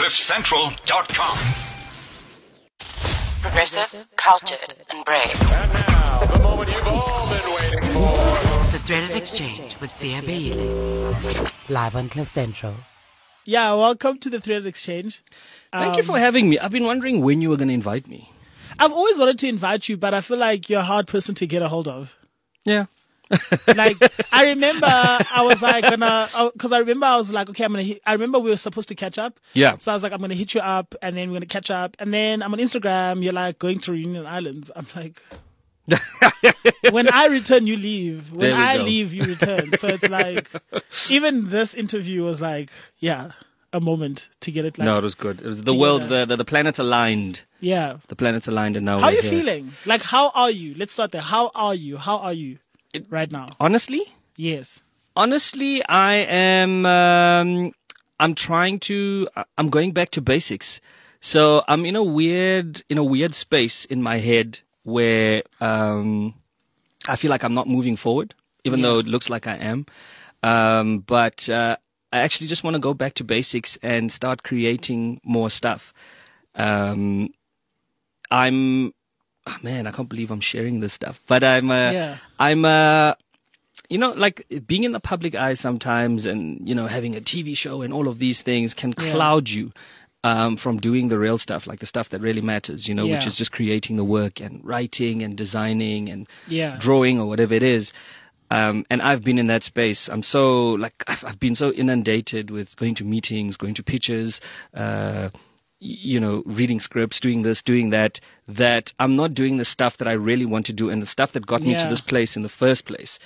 CliffCentral.com. Progressive, cultured, and brave. And now, the moment you've all been waiting for. The Threaded Exchange with Sia Beile. Live on Cliff Central. Yeah, welcome to the Threaded Exchange. Thank you for having me. I've been wondering when you were going to invite me. I've always wanted to invite you, but I feel like you're a hard person to get a hold of. Yeah. Like, I remember I was like because I remember I was like, okay, I remember we were supposed to catch up. Yeah. So I was like, I'm going to hit you up and then we're going to catch up. And then I'm on Instagram, you're like going to Reunion Islands. I'm like, when I return, you leave. When I leave, you return. So it's like, even this interview was like, yeah, a moment to get it. Like, no, it was good. It was the world, the planets aligned. Yeah. The planets aligned and now How are we're you here. feeling? Like, how are you? Let's start there. How are you? How are you right now? Honestly? Yes. Honestly, I am, I'm going back to basics. So I'm in a weird space in my head where, I feel like I'm not moving forward, even though it looks like I am. But I actually just want to go back to basics and start creating more stuff. I can't believe I'm sharing this stuff, but like being in the public eye sometimes and, having a TV show and all of these things can cloud you, from doing the real stuff, like the stuff that really matters, which is just creating the work and writing and designing and drawing or whatever it is. And I've been in that space. I'm so I've been so inundated with going to meetings, going to pitches, reading scripts, doing this, doing that I'm not doing the stuff that I really want to do and the stuff that got me to this place in the first place.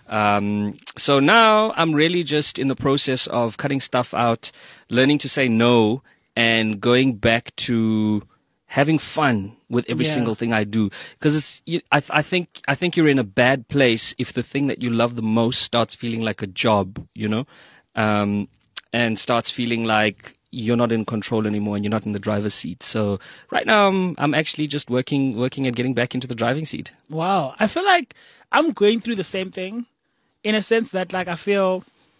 So now I'm really just in the process of cutting stuff out, learning to say no, and going back to having fun with every single thing I do. Because I think you're in a bad place if the thing that you love the most starts feeling like a job, and starts feeling like you're not in control anymore and you're not in the driver's seat. So right now I'm actually just working at getting back into the driving seat. Wow. I feel like I'm going through the same thing in a sense that like I feel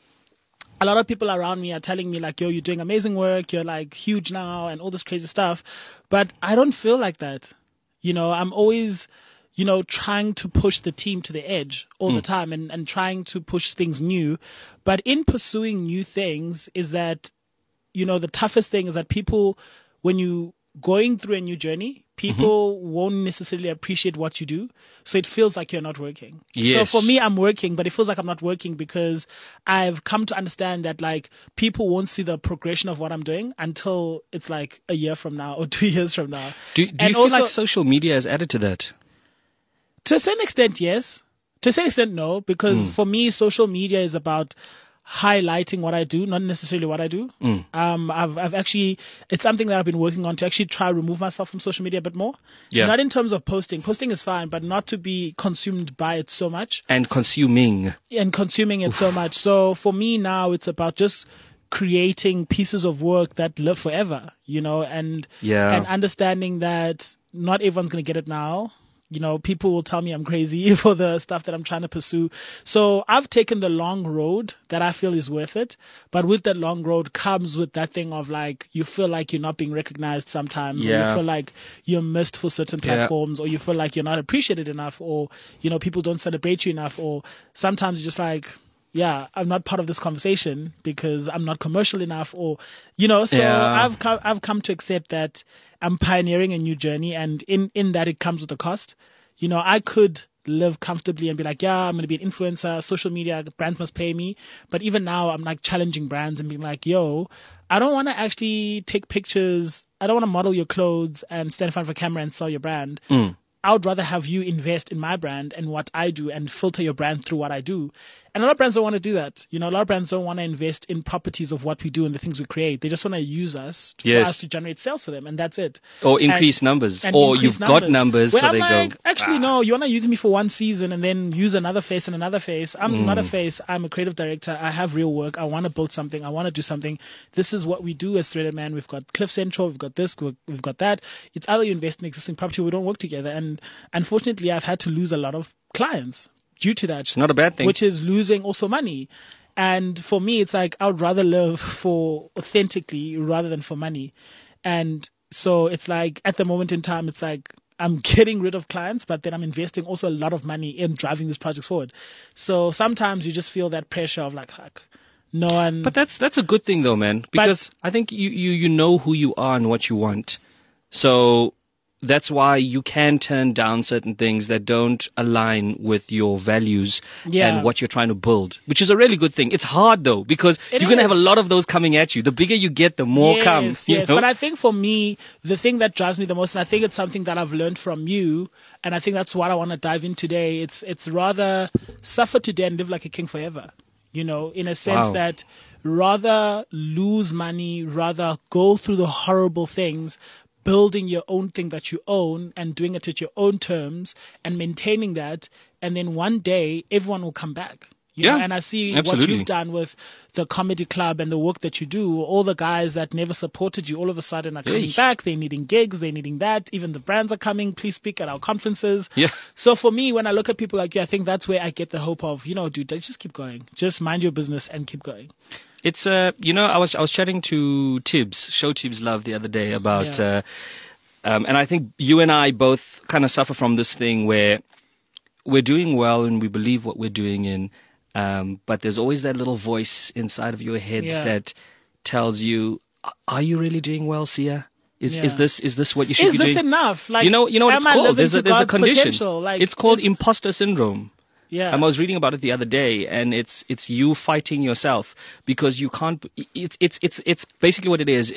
a lot of people around me are telling me like, yo, you're doing amazing work. You're like huge now and all this crazy stuff. But I don't feel like that. I'm always, trying to push the team to the edge all the time and trying to push things new. But in pursuing new things is that, the toughest thing is that people, when you going through a new journey, people won't necessarily appreciate what you do. So it feels like you're not working. Yes. So for me, I'm working, but it feels like I'm not working because I've come to understand that like people won't see the progression of what I'm doing until it's like a year from now or 2 years from now. Do you feel like social media has added to that? To a certain extent, yes. To a certain extent, no, because for me, social media is about highlighting what I do, not necessarily what I do. I've actually, it's something that I've been working on to actually try to remove myself from social media a bit more. Yeah. Not in terms of posting. Posting is fine, but not to be consumed by it so much. And consuming it so much. So for me now, it's about just creating pieces of work that live forever, and understanding that not everyone's going to get it now. People will tell me I'm crazy for the stuff that I'm trying to pursue. So I've taken the long road that I feel is worth it. But with that long road comes with that thing of like, you feel like you're not being recognized sometimes. Or you feel like you're missed for certain platforms or you feel like you're not appreciated enough or, people don't celebrate you enough or sometimes you're just like, I'm not part of this conversation because I'm not commercial enough or, I've come to accept that I'm pioneering a new journey and in that it comes with a cost. I could live comfortably and be like, I'm going to be an influencer, social media, brands must pay me. But even now I'm like challenging brands and being like, yo, I don't want to actually take pictures. I don't want to model your clothes and stand in front of a camera and sell your brand. I would rather have you invest in my brand and what I do and filter your brand through what I do. And a lot of brands don't want to do that. A lot of brands don't want to invest in properties of what we do and the things we create. They just want to use us for us to generate sales for them. And that's it. Or increase numbers. Or you've got numbers. Where so I'm they like, go, actually, no, you want to use me for one season and then use another face and another face. I'm not a face. I'm a creative director. I have real work. I want to build something. I want to do something. This is what we do as Threaded Man. We've got Cliff Central. We've got this. We've got that. It's either you invest in existing property or we don't work together. And unfortunately, I've had to lose a lot of clients due to that. It's not a bad thing. Which is losing also money. And for me, it's like I would rather live for authentically rather than for money. And so it's like at the moment in time, it's like I'm getting rid of clients, but then I'm investing also a lot of money in driving these projects forward. So sometimes you just feel that pressure of like, fuck, no one. But that's a good thing though, man, because I think you know who you are and what you want. So that's why you can turn down certain things that don't align with your values and what you're trying to build, which is a really good thing. It's hard though, because you're going to have a lot of those coming at you. The bigger you get, the more comes. Yes, know? But I think for me, the thing that drives me the most, and I think it's something that I've learned from you, and I think that's what I want to dive in today. It's rather suffer today and live like a king forever. You know, in a sense that rather lose money, rather go through the horrible things, building your own thing that you own and doing it at your own terms and maintaining that. And then one day everyone will come back. You know? And I see what you've done with the comedy club and the work that you do. All the guys that never supported you all of a sudden are coming back. They're needing gigs. They're needing that. Even the brands are coming. Please speak at our conferences. Yeah. So for me, when I look at people like you, I think that's where I get the hope of, you know, dude, just keep going. Just mind your business and keep going. It's you know, I was chatting to Show Tibbs Love the other day about, and I think you and I both kind of suffer from this thing where we're doing well and we believe what we're doing in, but there's always that little voice inside of your head that tells you, are you really doing well, Sia? Is this what you should be doing? Is this enough? Like, you know what it's called? There's a condition. Like, it's called imposter syndrome. Yeah. I was reading about it the other day, and it's you fighting yourself because you can't. It's basically what it is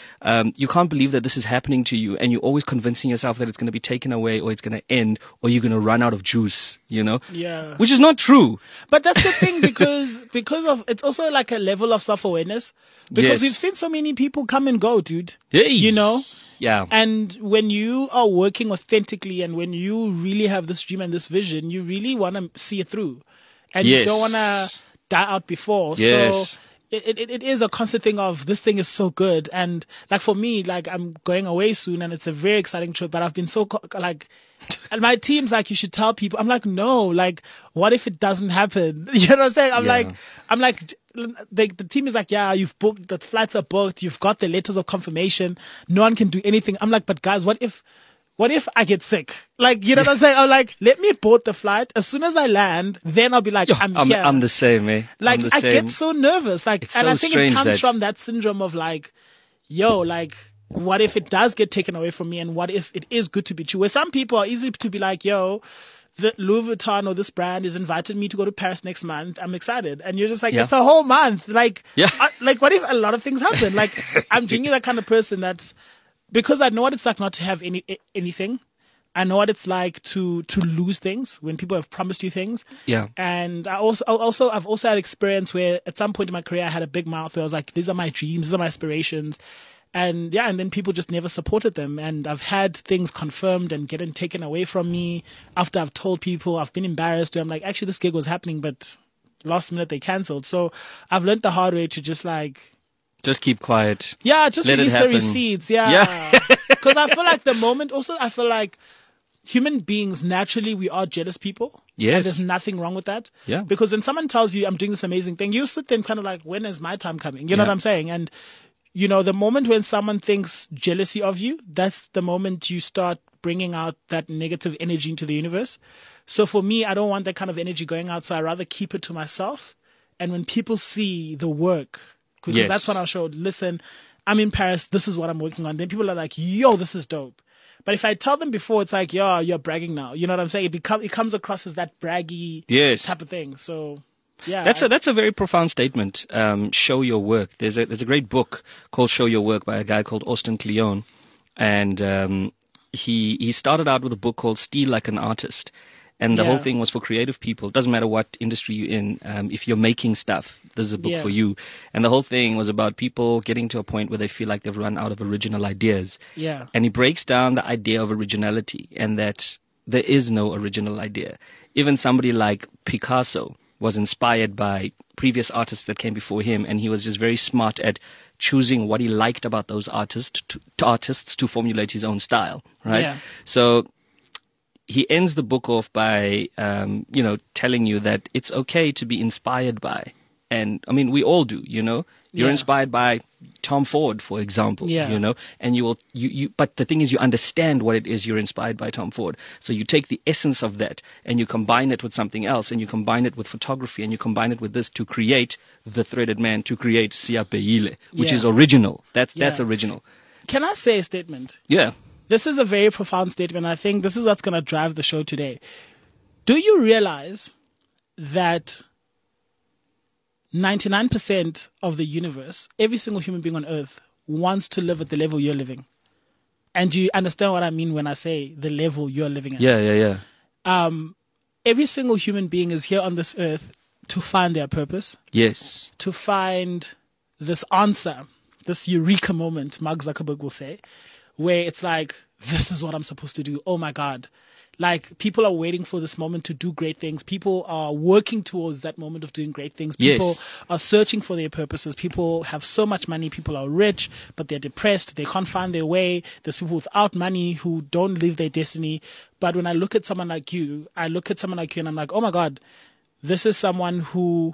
you can't believe that this is happening to you, and you're always convincing yourself that it's going to be taken away, or it's going to end, or you're going to run out of juice. You know. Yeah. Which is not true. But that's the thing, because of it's also like a level of self-awareness, because we've seen so many people come and go, dude. Hey. You know. Yeah. And when you are working authentically and when you really have this dream and this vision, you really want to see it through. And you don't want to die out before. Yes. So it is a constant thing of this thing is so good. And like for me, like I'm going away soon and it's a very exciting trip, but I've been so like, and my team's like, you should tell people. I'm like, no, like, what if it doesn't happen? You know what I'm saying? I'm like, the team is like, yeah, you've booked, the flights are booked, you've got the letters of confirmation, no one can do anything. I'm like, but guys, what if I get sick? Like, you know what I'm saying? I'm like, let me board the flight. As soon as I land, then I'll be like, I'm here. I'm the same, eh? Like, I get so nervous. Like, it's and so I think it comes that from that syndrome of like, like, what if it does get taken away from me, and what if it is good to be true? Where some people are easy to be like, the Louis Vuitton or this brand has invited me to go to Paris next month. I'm excited. And you're just like, it's a whole month. Like, like what if a lot of things happen? Like, I'm genuinely that kind of person that's, because I know what it's like not to have anything. I know what it's like to lose things when people have promised you things. Yeah. And I've also had experience where at some point in my career I had a big mouth where I was like, these are my dreams, these are my aspirations. And and then people just never supported them. And I've had things confirmed and getting taken away from me after I've told people. I've been embarrassed. I'm like, actually, this gig was happening, but last minute they cancelled. So I've learned the hard way to just keep quiet. Yeah, just release the receipts. Yeah. Because I feel like the moment, also, I feel like human beings, naturally, we are jealous people. Yes. And there's nothing wrong with that. Yeah. Because when someone tells you, I'm doing this amazing thing, you sit there and kind of like, when is my time coming? You know what I'm saying? And you know, the moment when someone thinks jealousy of you, that's the moment you start bringing out that negative energy into the universe. So for me, I don't want that kind of energy going out. So I rather keep it to myself. And when people see the work, because that's when I'll show, listen, I'm in Paris. This is what I'm working on. Then people are like, yo, this is dope. But if I tell them before, it's like, yo, you're bragging now. You know what I'm saying? It comes across as that braggy type of thing. So... yeah, that's a very profound statement. Show your work. There's a great book called Show Your Work by a guy called Austin Kleon, and he started out with a book called Steal Like an Artist, and the whole thing was for creative people. It doesn't matter what industry you're in. If you're making stuff, this is a book for you. And the whole thing was about people getting to a point where they feel like they've run out of original ideas. Yeah, and he breaks down the idea of originality and that there is no original idea. Even somebody like Picasso was inspired by previous artists that came before him, and he was just very smart at choosing what he liked about those artists to formulate his own style, right? Yeah. So he ends the book off by, telling you that it's okay to be inspired by. and I mean, we all do, you know. You're inspired by Tom Ford, for example, you know, and but the thing is, you understand what it is you're inspired by Tom Ford. So you take the essence of that and you combine it with something else, and you combine it with photography, and you combine it with this to create The Threaded Man, to create Siapehile, which is original. That's original. Can I say a statement? Yeah. This is a very profound statement. I think this is what's going to drive the show today. Do you realize that 99% of the universe, every single human being on earth, wants to live at the level you're living? And do you understand what I mean when I say the level you're living at? Yeah. Every single human being is here on this earth to find their purpose. Yes. To find this answer, this eureka moment, Mark Zuckerberg will say, where it's like, this is what I'm supposed to do. Oh my God. Like, people are waiting for this moment to do great things. People are working towards that moment of doing great things. People are searching for their purposes. People have so much money. People are rich, but they're depressed. They can't find their way. There's people without money who don't live their destiny. But when I look at someone like you, and I'm like, oh my God, this is someone who,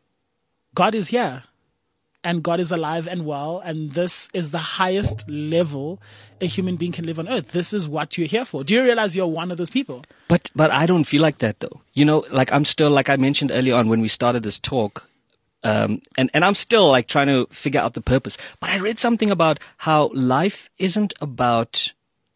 God is here. And God is alive and well, and this is the highest level a human being can live on earth. This is what you're here for. Do you realize you're one of those people? But I don't feel like that, though. You know, like, I'm still, like I mentioned earlier on when we started this talk, and I'm still like trying to figure out the purpose. But I read something about how life isn't about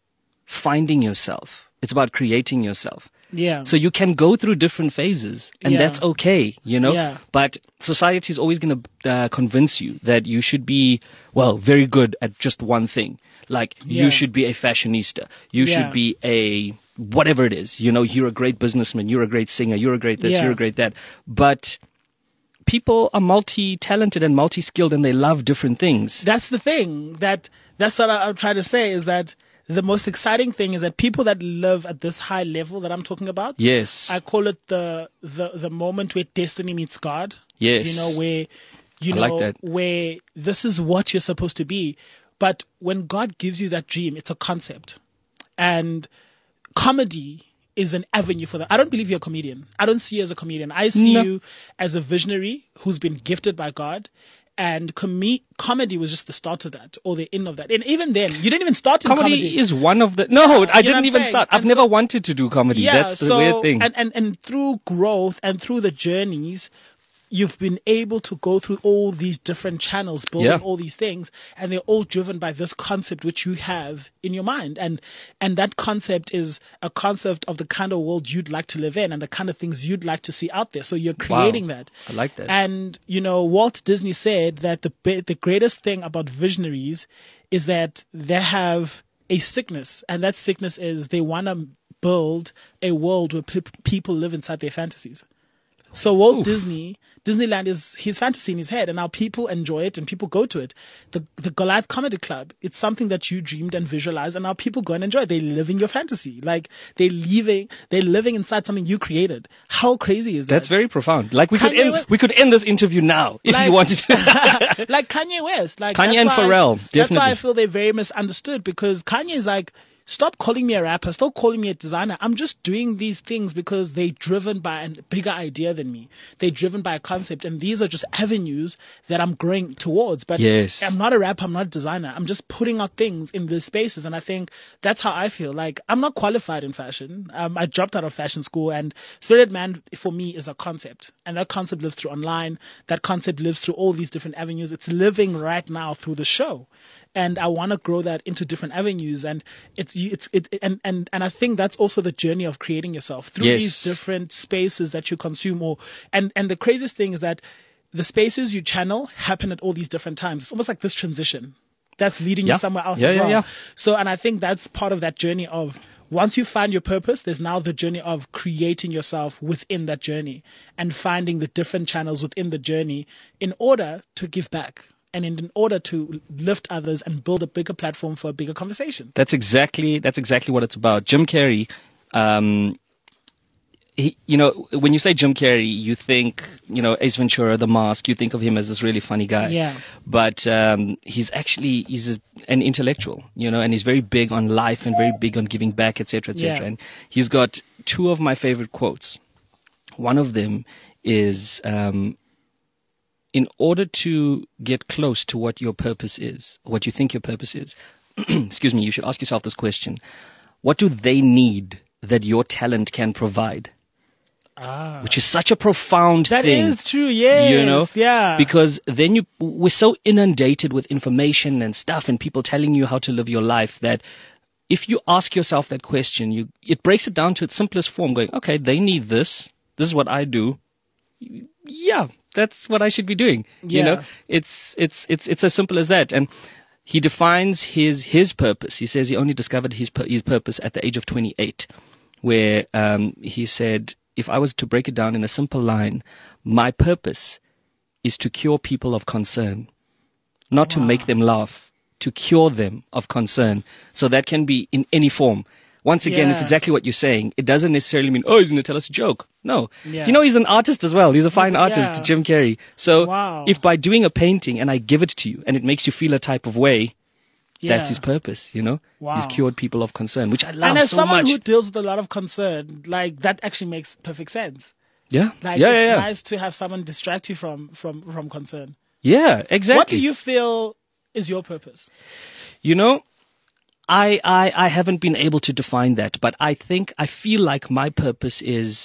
finding yourself. It's about creating yourself. Yeah. So you can go through different phases, and that's okay, you know. Yeah. But society is always going to convince you that you should be, well, very good at just one thing. Like, you should be a fashionista. You should be a whatever it is. You know, you're a great businessman. You're a great singer. You're a great this. You're a great that. But people are multi-talented and multi-skilled, and they love different things. That's the thing. That's what I'm trying to say, is that the most exciting thing is that people that live at this high level that I'm talking about, I call it the moment where destiny meets God. Yes. You know, where, where this is what you're supposed to be. But when God gives you that dream, it's a concept. And comedy is an avenue for that. I don't believe you're a comedian. I don't see you as a comedian. I see you as a visionary who's been gifted by God. And comedy was just the start of that, or the end of that. And even then, you didn't even start in comedy. Comedy is one of the... No, I didn't even start. I've never wanted to do comedy. That's the weird thing. And through growth and through the journeys, you've been able to go through all these different channels, building all these things, and they're all driven by this concept which you have in your mind. And that concept is a concept of the kind of world you'd like to live in and the kind of things you'd like to see out there. So you're creating that. I like that. And, you know, Walt Disney said that the greatest thing about visionaries is that they have a sickness, and that sickness is they want to build a world where people live inside their fantasies. So Walt Disneyland is his fantasy in his head, and now people enjoy it and people go to it. The Goliath Comedy Club, it's something that you dreamed and visualized, and now people go and enjoy it. They live in your fantasy. Like, they're living inside something you created. How crazy is that? That's very profound. Like, we could end this interview now if you wanted to. Like Kanye West. Like Kanye and Pharrell, definitely. That's why I feel they're very misunderstood, because Kanye is like, stop calling me a rapper. Stop calling me a designer. I'm just doing these things because they're driven by a bigger idea than me. They're driven by a concept. And these are just avenues that I'm growing towards. But I'm not a rapper. I'm not a designer. I'm just putting out things in these spaces. And I think that's how I feel. Like, I'm not qualified in fashion. I dropped out of fashion school. And Threaded Man, for me, is a concept. And that concept lives through online. That concept lives through all these different avenues. It's living right now through the show. And I want to grow that into different avenues, and and I think that's also the journey of creating yourself through these different spaces that you consume. And the craziest thing is that the spaces you channel happen at all these different times. It's almost like this transition that's leading you somewhere else as well. Yeah. So, and I think that's part of that journey of, once you find your purpose, there's now the journey of creating yourself within that journey and finding the different channels within the journey in order to give back. And in order to lift others and build a bigger platform for a bigger conversation. That's exactly what it's about. Jim Carrey, you know, when you say Jim Carrey, you think, you know, Ace Ventura, The Mask, you think of him as this really funny guy. Yeah. But he's an intellectual, you know, and he's very big on life and very big on giving back, etc., etc. Yeah. And he's got two of my favorite quotes. One of them is... in order to get close to what your purpose is, what you think your purpose is, excuse me, you should ask yourself this question. What do they need that your talent can provide? Which is such a profound thing. That is true, yes. You know? Yeah. Because then we're so inundated with information and stuff and people telling you how to live your life that if you ask yourself that question, it breaks it down to its simplest form, going, okay, they need this. This is what I do. Yeah, that's what I should be doing. Yeah. You know, it's as simple as that. And he defines his purpose. He says he only discovered his purpose at the age of 28, where he said, if I was to break it down in a simple line, my purpose is to cure people of concern, not to make them laugh, to cure them of concern. So that can be in any form. Once again, it's exactly what you're saying. It doesn't necessarily mean, he's going to tell us a joke. No. Yeah. You know, he's an artist as well. He's a fine artist, Jim Carrey. So if by doing a painting and I give it to you and it makes you feel a type of way, that's his purpose, you know? Wow. He's cured people of concern, which I love so much. And as someone who deals with a lot of concern, like, that actually makes perfect sense. Yeah. Like, it's nice to have someone distract you from concern. Yeah, exactly. What do you feel is your purpose? You know, I haven't been able to define that, but I feel like my purpose is,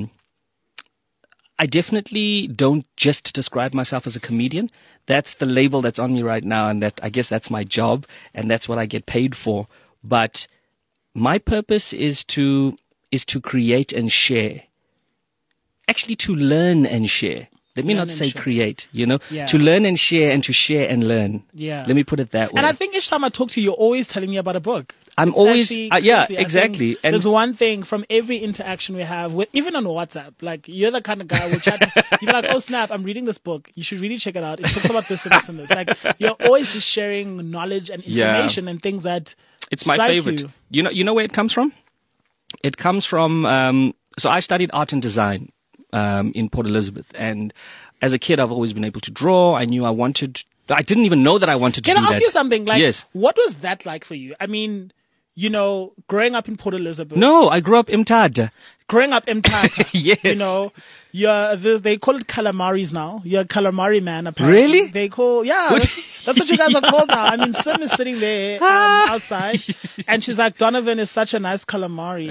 I definitely don't just describe myself as a comedian. That's the label that's on me right now, and I guess that's my job, and that's what I get paid for. But my purpose is to create and share. Actually, to learn and share. Let me not say create, you know, to learn and share and to share and learn. Yeah. Let me put it that way. And I think each time I talk to you, you're always telling me about a book. I'm it's always, exactly. And there's one thing from every interaction we have, even on WhatsApp, like, you're the kind of guy who chat, you're like, oh snap, I'm reading this book. You should really check it out. It talks about this and this and this. Like, you're always just sharing knowledge and information and things that it's my favorite. You. You know where it comes from? It comes from, so I studied art and design in Port Elizabeth, and as a kid I've always been able to draw. I didn't even know that I wanted to do that. Can I ask you something? Like, yes. What was that like for you? I mean, you know, growing up in Port Elizabeth. No, I grew up in Mthatha. Growing up in Mthatha. Yes. You know, they call it calamaris now. You're a calamari man, apparently. Really? They call, that's what you guys are called now. I mean, Sim is sitting there outside, and she's like, Donovan is such a nice calamari.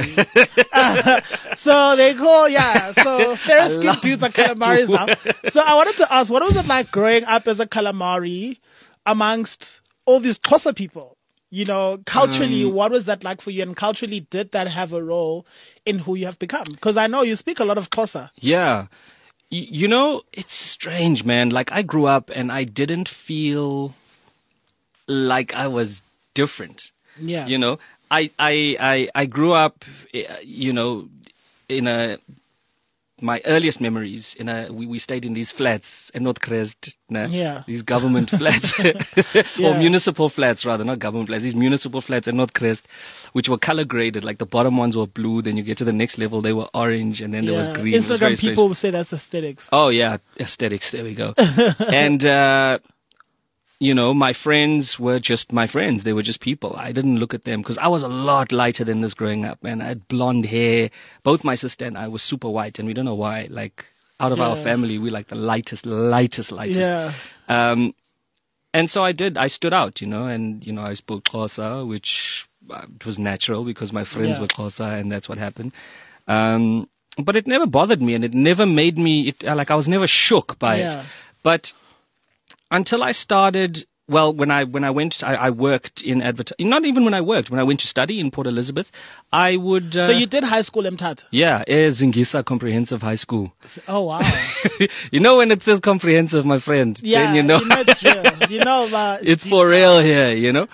So they call, so fair skinned dudes are calamaris now. So I wanted to ask, what was it like growing up as a calamari amongst all these Xhosa people? You know, culturally, what was that like for you? And culturally, did that have a role in who you have become? Because I know you speak a lot of Xhosa. Yeah. You know, it's strange, man. Like, I grew up and I didn't feel like I was different. Yeah. You know, I grew up, you know, in my earliest memories we stayed in these flats in Noordcrest, these government flats or municipal flats rather, not government flats, these municipal flats in Noordcrest, which were color graded. Like, the bottom ones were blue, then you get to the next level, they were orange, and then there was green. Instagram people say that's aesthetics. Oh yeah, aesthetics, there we go. And you know, my friends were just my friends. They were just people. I didn't look at them because I was a lot lighter than this growing up, man. I had blonde hair. Both my sister and I were super white, and we don't know why. Like, out of our family, we like the lightest. Yeah. And so I stood out, you know, and, you know, I spoke Xhosa, which it was natural because my friends were Xhosa, and that's what happened. But it never bothered me, and it never made me, I was never shook by it. But until I started, well, when I went, I worked in advertising. Not even when I worked. When I went to study in Port Elizabeth, I would. So you did high school in Mthatha? Yeah, Zingisa Comprehensive High School. Oh wow! You know, when it says comprehensive, my friend, then you know it's real. You know about it's for real here. You know,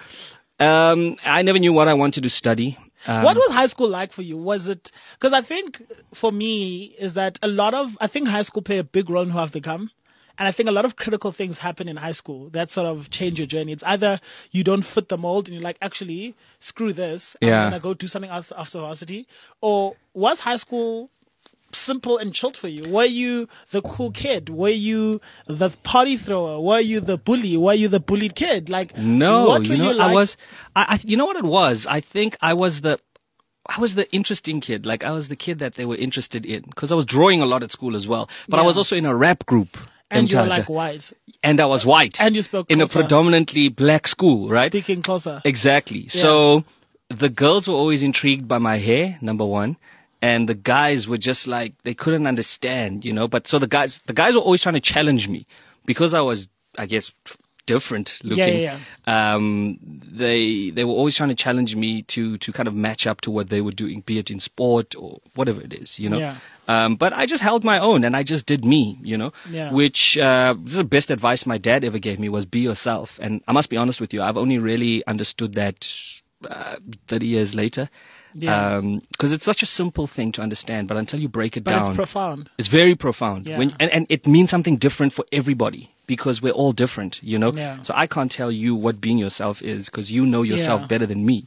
I never knew what I wanted to study. What was high school like for you? Was it, because I think for me is that I think high school play a big role in who I've become. And I think a lot of critical things happen in high school that sort of change your journey. It's either you don't fit the mold and you're like, actually, screw this. I'm going to go do something else after varsity. Or was high school simple and chilled for you? Were you the cool kid? Were you the party thrower? Were you the bully? Were you the bullied kid? Like, no, what were you like? You know what it was? I think I was the interesting kid. Like, I was the kid that they were interested in because I was drawing a lot at school as well. But I was also in a rap group. And you were like white. And I was white. And you spoke in a predominantly black school, right? Speaking Xhosa. Exactly. Yeah. So the girls were always intrigued by my hair, number one. And the guys were just like, they couldn't understand, But so the guys were always trying to challenge me because I was, I guess, different looking. Yeah. They were always trying to challenge me to kind of match up to what they were doing, be it in sport or whatever it is, Yeah. But I just held my own and I just did me, Yeah. Which this is the best advice my dad ever gave me was be yourself. And I must be honest with you, I've only really understood that 30 years later. Yeah. Because it's such a simple thing to understand, but until you break it but down, it's profound. It's very profound. Yeah. And it means something different for everybody because we're all different, Yeah. So I can't tell you what being yourself is because you know yourself better than me,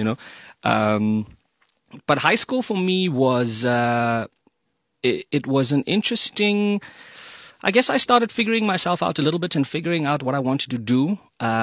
But high school for me was it was an interesting. I guess I started figuring myself out a little bit and figuring out what I wanted to do.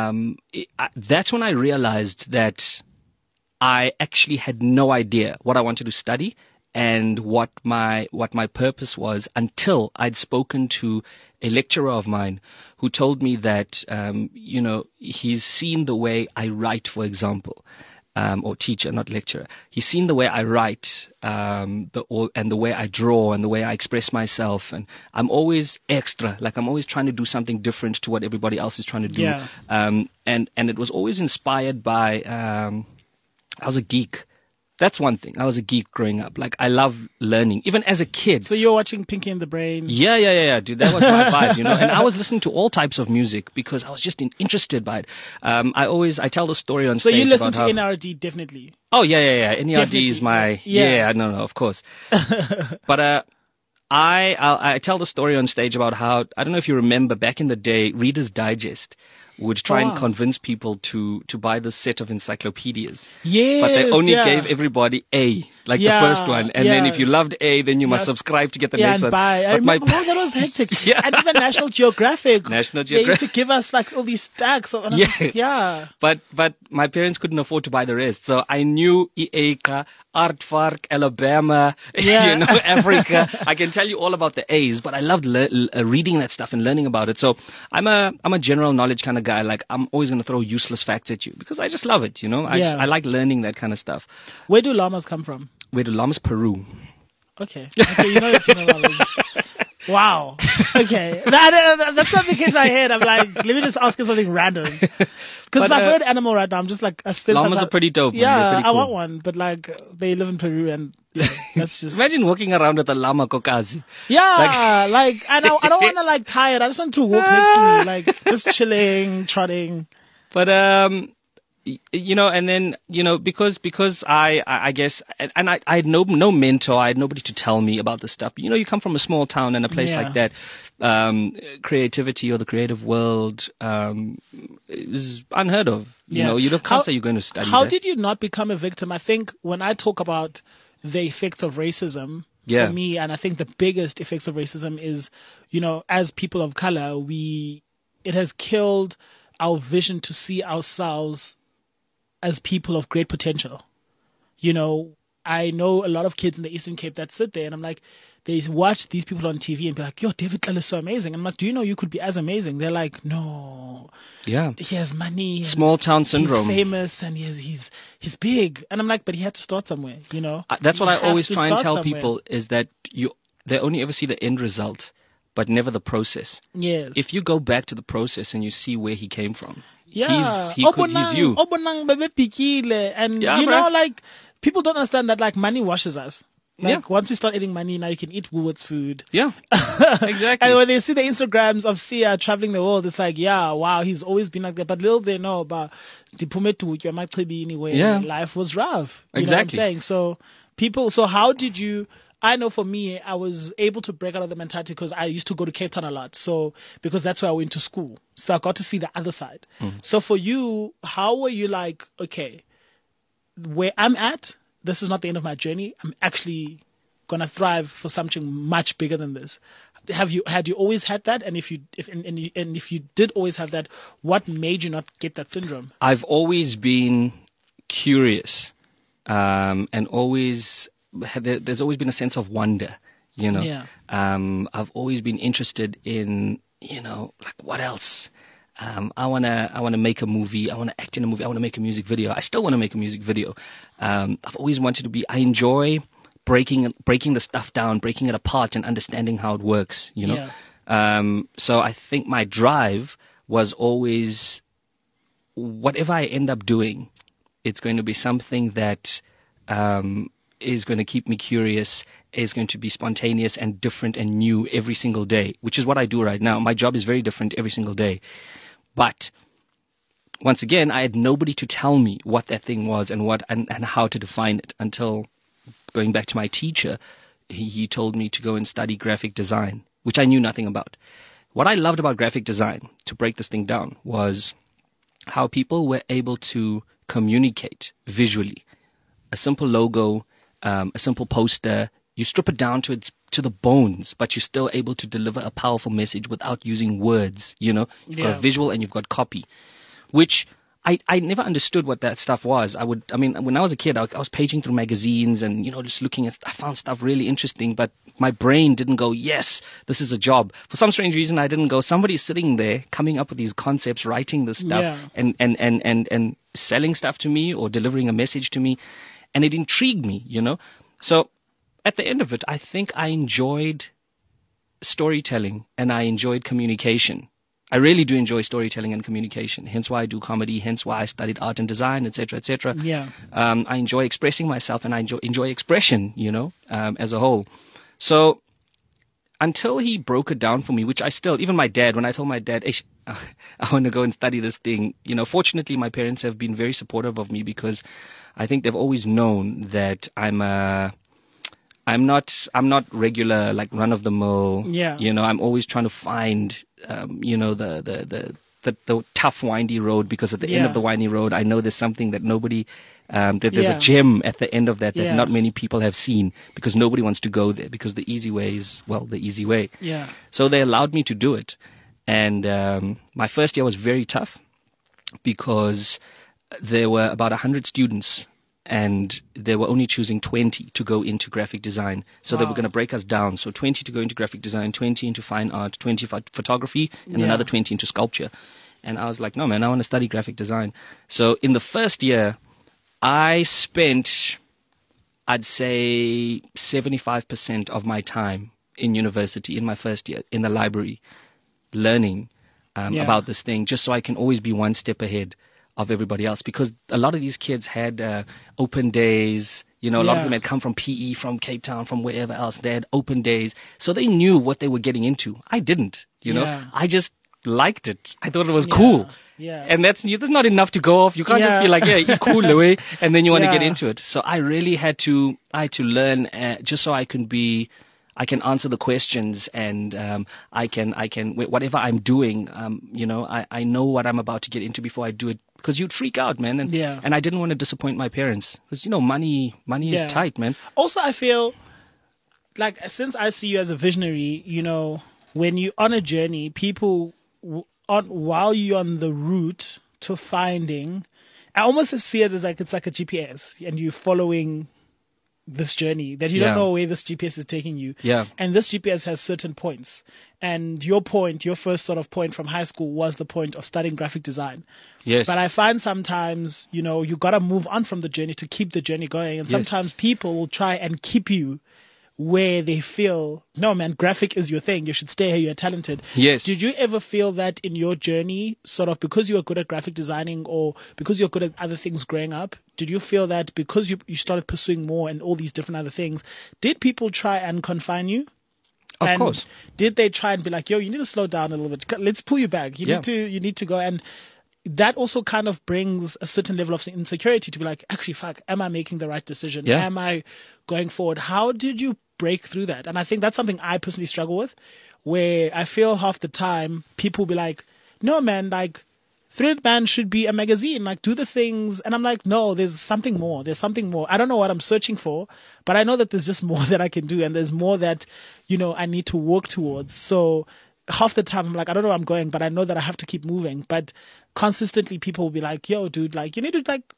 That's when I realized that I actually had no idea what I wanted to study and what my purpose was until I'd spoken to a lecturer of mine who told me that, he's seen the way I write, for example, or teacher, not lecturer. He's seen the way I write, and the way I draw and the way I express myself. And I'm always extra, like I'm always trying to do something different to what everybody else is trying to do. Yeah. And it was always inspired by, I was a geek. That's one thing. I was a geek growing up. Like, I love learning, even as a kid. So you're watching Pinky and the Brain? Yeah, dude. That was my vibe, And I was listening to all types of music because I was just interested by it. I tell the story on stage. So you listen about to NRD, definitely? Oh, yeah. NERD definitely. is my... Yeah. No, of course. But I tell the story on stage about how... I don't know if you remember, back in the day, Reader's Digest would try and convince people to buy this set of encyclopedias. Yes, but they only gave everybody A, like the first one. And then if you loved A, then you must subscribe to get the next one. And buy. I remember, that was hectic. And even National Geographic. They used to give us like all these stacks. But my parents couldn't afford to buy the rest. So I knew EACA, Aardvark, Alabama, Africa. I can tell you all about the A's, but I loved reading that stuff and learning about it. So I'm a general knowledge kind of guy. Like, I'm always going to throw useless facts at you because I just love it, I like learning that kind of stuff. Where do llamas come from? Peru. Okay, you know the general knowledge. Wow. Okay. That's not the case in my head. I'm like, let me just ask you something random. Because I've heard animal right now. I'm just like, llamas are pretty dope. Yeah, pretty cool. I want one, but like, they live in Peru and that's just. Imagine walking around with a llama kokazi. Yeah, and I don't want to like tie it. I just want to walk next to me, like just chilling, trotting. But and then because I guess, and I had no mentor, I had nobody to tell me about this stuff. You come from a small town and a place like that, creativity or the creative world is unheard of. You can't say you're going to study. How that. did you not become a victim? I think when I talk about the effects of racism, for me, and I think the biggest effects of racism is, as people of color, it has killed our vision to see ourselves as people of great potential. I know a lot of kids in the Eastern Cape that sit there and I'm like, they watch these people on TV and be like, yo, David Tlale is so amazing. I'm like, do you know you could be as amazing? They're like, no. Yeah. He has money. Small town syndrome. He's famous and he's big. And I'm like, but he had to start somewhere, That's what I always try and tell people is that they only ever see the end result, but never the process. Yes. If you go back to the process and you see where he came from, yeah, he's you. And like, people don't understand that like money washes us. Like once we start eating money, now you can eat Woolworths food. Yeah, exactly. And when they see the Instagrams of Sia traveling the world, it's like, yeah, wow, he's always been like that. But little they know about life was rough. You know what I'm saying? So how did you? I know for me, I was able to break out of the mentality because I used to go to Cape Town a lot. So, because that's where I went to school. So I got to see the other side. So for you, how were you like, okay, where I'm at, this is not the end of my journey. I'm actually going to thrive for something much bigger than this. Had you always had that? And if you did always have that, what made you not get that syndrome? I've always been curious, and always... There's always been a sense of wonder, Yeah. I've always been interested in like what else? I wanna make a movie. I wanna act in a movie. I wanna make a music video. I still wanna make a music video. I've always wanted to be. I enjoy breaking the stuff down, breaking it apart, and understanding how it works. So I think my drive was always, whatever I end up doing, it's going to be something that is going to keep me curious, is going to be spontaneous and different and new every single day, which is what I do right now. My job is very different every single day. But once again, I had nobody to tell me what that thing was and how to define it, until going back to my teacher. He told me to go and study graphic design, which I knew nothing about. What I loved about graphic design, to break this thing down, was how people were able to communicate visually. A simple logo, a simple poster, you strip it down to the bones, but you're still able to deliver a powerful message without using words. You've got a visual and you've got copy, which I never understood what that stuff was. When I was a kid, I was paging through magazines and, just looking at, I found stuff really interesting, but my brain didn't go, yes, this is a job. For some strange reason, I didn't go, somebody's sitting there coming up with these concepts, writing this stuff and selling stuff to me or delivering a message to me. And it intrigued me, So at the end of it, I think I enjoyed storytelling and I enjoyed communication. I really do enjoy storytelling and communication, hence why I do comedy, hence why I studied art and design, etc., etc. I enjoy expressing myself and I enjoy expression, as a whole. So until he broke it down for me, which I still, even my dad, when I told my dad, I want to go and study this thing, fortunately my parents have been very supportive of me, because I think they've always known that I'm not regular, like run of the mill. I'm always trying to find, the tough windy road, because at the end of the windy road, I know there's something that nobody, that there's a gem at the end of that not many people have seen, because nobody wants to go there, because the easy way is, the easy way. So they allowed me to do it. And my first year was very tough, because there were about 100 students, and they were only choosing 20 to go into graphic design. So they were going to break us down. So 20 to go into graphic design, 20 into fine art, 20 photography, and another 20 into sculpture. And I was like, no, man, I want to study graphic design. So in the first year, I spent, I'd say, 75% of my time in university in my first year, in the library, learning about this thing, just so I can always be one step ahead of everybody else, because a lot of these kids had open days. A lot of them had come from PE, from Cape Town, from wherever else. They had open days, so they knew what they were getting into. I didn't, I just liked it. I thought it was cool. And that's not enough to go off. You can't just be like, you cool away, and then you want to get into it. So I really had to learn, just so I can answer the questions, and I can whatever I'm doing, I know what I'm about to get into before I do it, because you'd freak out, man. And I didn't want to disappoint my parents, because money is tight, man. Also, I feel like, since I see you as a visionary, when you're on a journey, people while you're on the route to finding, I almost see it as like it's like a GPS, and you're following this journey that you don't know where this GPS is taking you. And this GPS has certain points. And your first sort of point from high school was the point of studying graphic design. Yes. But I find sometimes, you got to move on from the journey to keep the journey going. And sometimes people will try and keep you where they feel, no, man, graphic is your thing. You should stay here. You're talented. Yes. Did you ever feel that in your journey, sort of because you were good at graphic designing or because you're good at other things growing up, did you feel that because you started pursuing more and all these different other things, did people try and confine you? Of course. Did they try and be like, yo, you need to slow down a little bit. Let's pull you back. You need to go. And that also kind of brings a certain level of insecurity to be like, actually, fuck, am I making the right decision? Am I going forward? How did you break through that? And I think that's something I personally struggle with, where I feel half the time people be like, no, man, like, Thread Man should be a magazine, like, do the things. And I'm like, no, there's something more. There's something more. I don't know what I'm searching for, but I know that there's just more that I can do, and there's more that, I need to work towards. So half the time I'm like, I don't know where I'm going, but I know that I have to keep moving. But consistently people will be like, yo, dude, like, you need to, like,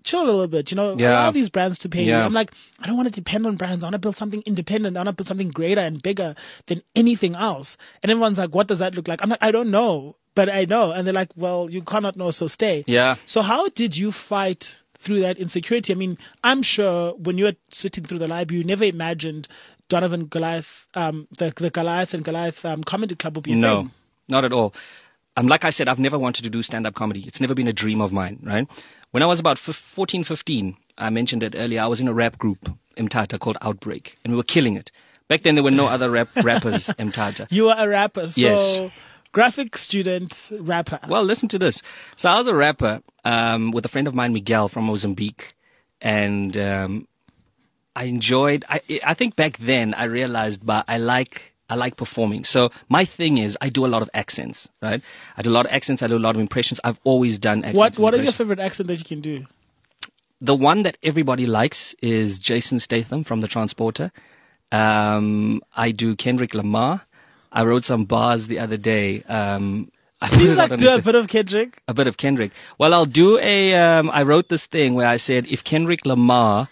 chill a little bit, allow these brands to pay you. I'm like, I don't want to depend on brands. I want to build something independent. I want to build something greater and bigger than anything else. And everyone's like, what does that look like? I'm like, I don't know, but I know. And they're like, well, you cannot know, so stay. Yeah. So how did you fight through that insecurity? I mean, I'm sure when you were sitting through the library, you never imagined Donovan Goliath, the Goliath and Goliath comedy club would be a thing. No, not at all. Like I said, I've never wanted to do stand-up comedy. It's never been a dream of mine, right? When I was about 14, 15, I mentioned it earlier, I was in a rap group, Mtata, called Outbreak, and we were killing it. Back then, there were no other rappers, Mtata. You were a rapper, so yes. Graphic student, rapper. Well, listen to this. So I was a rapper with a friend of mine, Miguel, from Mozambique, and I enjoyed. I think back then I realized, but I like performing. So my thing is, I do a lot of accents, right? I do a lot of accents. I do a lot of impressions. I've always done accents. What is your favorite accent that you can do? The one that everybody likes is Jason Statham from The Transporter. I do Kendrick Lamar. I wrote some bars the other day. Please do a bit of Kendrick. A bit of Kendrick. Well, I'll do I wrote this thing where I said, if Kendrick Lamar...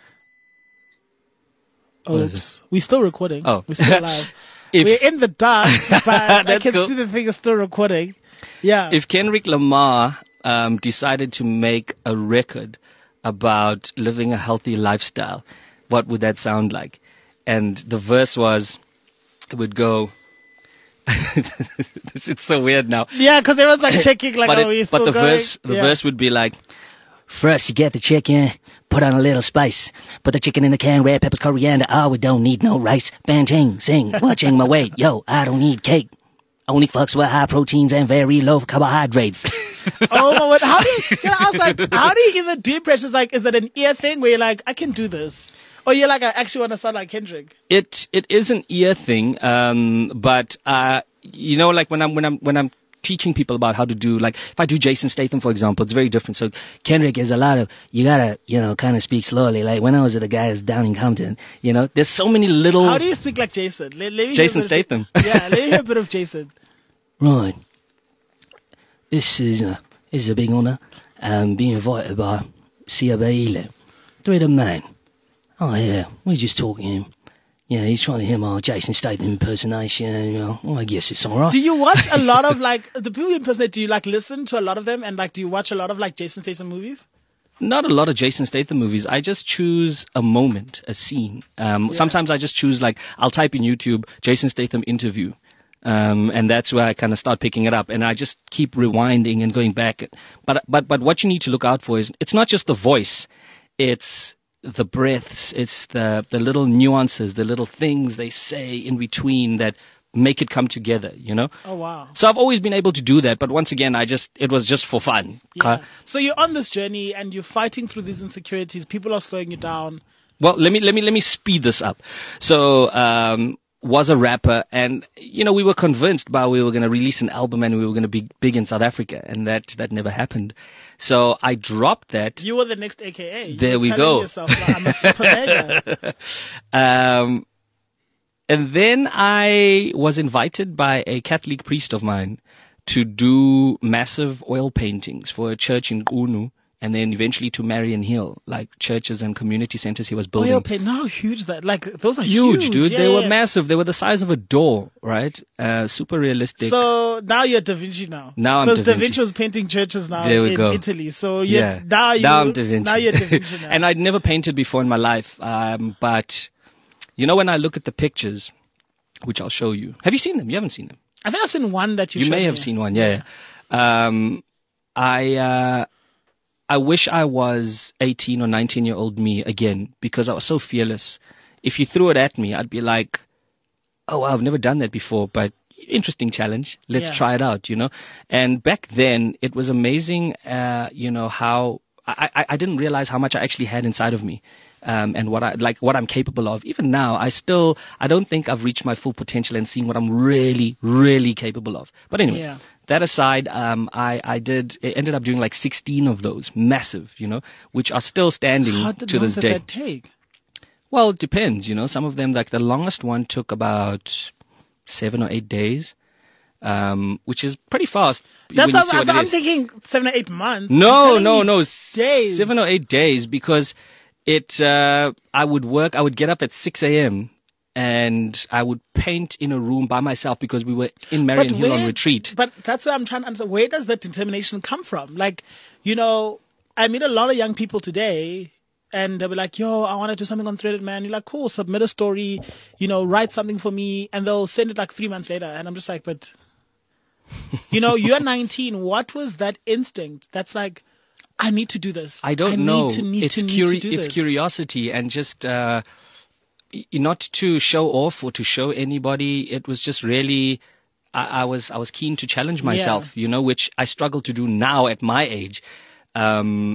Oops. We're still recording. Oh. We're still live. We're in the dark, but I can see the thing is still recording. Yeah. If Kendrick Lamar decided to make a record about living a healthy lifestyle, what would that sound like? And the verse was, it would go... It's so weird now. Yeah, because everyone's like checking, like, but the verse would be like, first you get the chicken, put on a little spice, put the chicken in the can, red peppers, coriander. Oh, we don't need no rice. Bang, sing, watching my weight. Yo, I don't need cake. Only fucks with high proteins and very low carbohydrates. Oh, what? How do you even do impressions? Like, is it an ear thing where you're like, I can do this? Or you're like, I actually want to sound like Kendrick? It is an ear thing, but like when I'm teaching people about how to do, like, if I do Jason Statham, for example, it's very different. So Kendrick is a lot of, you gotta, kind of speak slowly. Like when I was at the guys down in Compton, there's so many little... How do you speak like Jason? Jason Statham. Yeah, let me hear a bit of Jason. Right. This is a big honor. Being invited by Siabaile. Thread of man. Oh yeah, we're just talking. Yeah, he's trying to hear my Jason Statham impersonation. Well, I guess it's all right. Do you watch a lot of like the people you impersonate? Do you like listen to a lot of them, and like do you watch a lot of like Jason Statham movies? Not a lot of Jason Statham movies. I just choose a moment, a scene. Sometimes I just choose, like, I'll type in YouTube Jason Statham interview. And that's where I kind of start picking it up, and I just keep rewinding and going back. But what you need to look out for is, it's not just the voice, it's the breaths, it's the little nuances, the little things they say in between that make it come together, Oh, wow. So I've always been able to do that, but once again, it was just for fun. Yeah. So you're on this journey and you're fighting through these insecurities. People are slowing you down. Well, let me speed this up. So, was a rapper, and we were convinced we were going to release an album and we were going to be big in South Africa, and that never happened. So I dropped that. You were the next AKA. There we go. Yourself, I'm a super mega. And then I was invited by a Catholic priest of mine to do massive oil paintings for a church in Qunu, and then eventually to Marion Hill, like churches and community centers he was building. Oil paint, how huge that? Like, those are huge, dude. Yeah, they were massive. They were the size of a door, right? Super realistic. So now you're Da Vinci now. Now I'm Da Vinci. Because Da Vinci was painting churches now in Italy. So now I'm Da Vinci. Now you're Da Vinci now. And I'd never painted before in my life. But, when I look at the pictures, which I'll show you. Have you seen them? You haven't seen them. I think I've seen one that you showed may have me. seen one, yeah. I wish I was 18 or 19-year-old me again, because I was so fearless. If you threw it at me, I'd be like, oh, wow, I've never done that before, but interesting challenge. Let's try it out, And back then, it was amazing, how I didn't realize how much I actually had inside of me. And what I'm capable of. Even now, I don't think I've reached my full potential and seen what I'm really, really capable of. But anyway, that aside, I ended up doing like 16 of those, massive, which are still standing to this day. How did that take? Well, it depends, Some of them, like the longest one took about 7 or 8 days. which is pretty fast. That's what I'm thinking 7 or 8 months. No. Days. 7 or 8 days, because I would get up at 6 a.m. and I would paint in a room by myself because we were in Marion Hill on retreat. But that's where I'm trying to understand. Where does that determination come from? Like, I meet a lot of young people today, and they'll be like, yo, I want to do something on Threaded, man. You're like, cool, submit a story, write something for me, and they'll send it like 3 months later. And I'm just like, but, you're 19. What was that instinct that's like, I need to do this? I don't know. It's curiosity, and just not to show off or to show anybody. It was just really, I was keen to challenge myself, which I struggle to do now at my age. And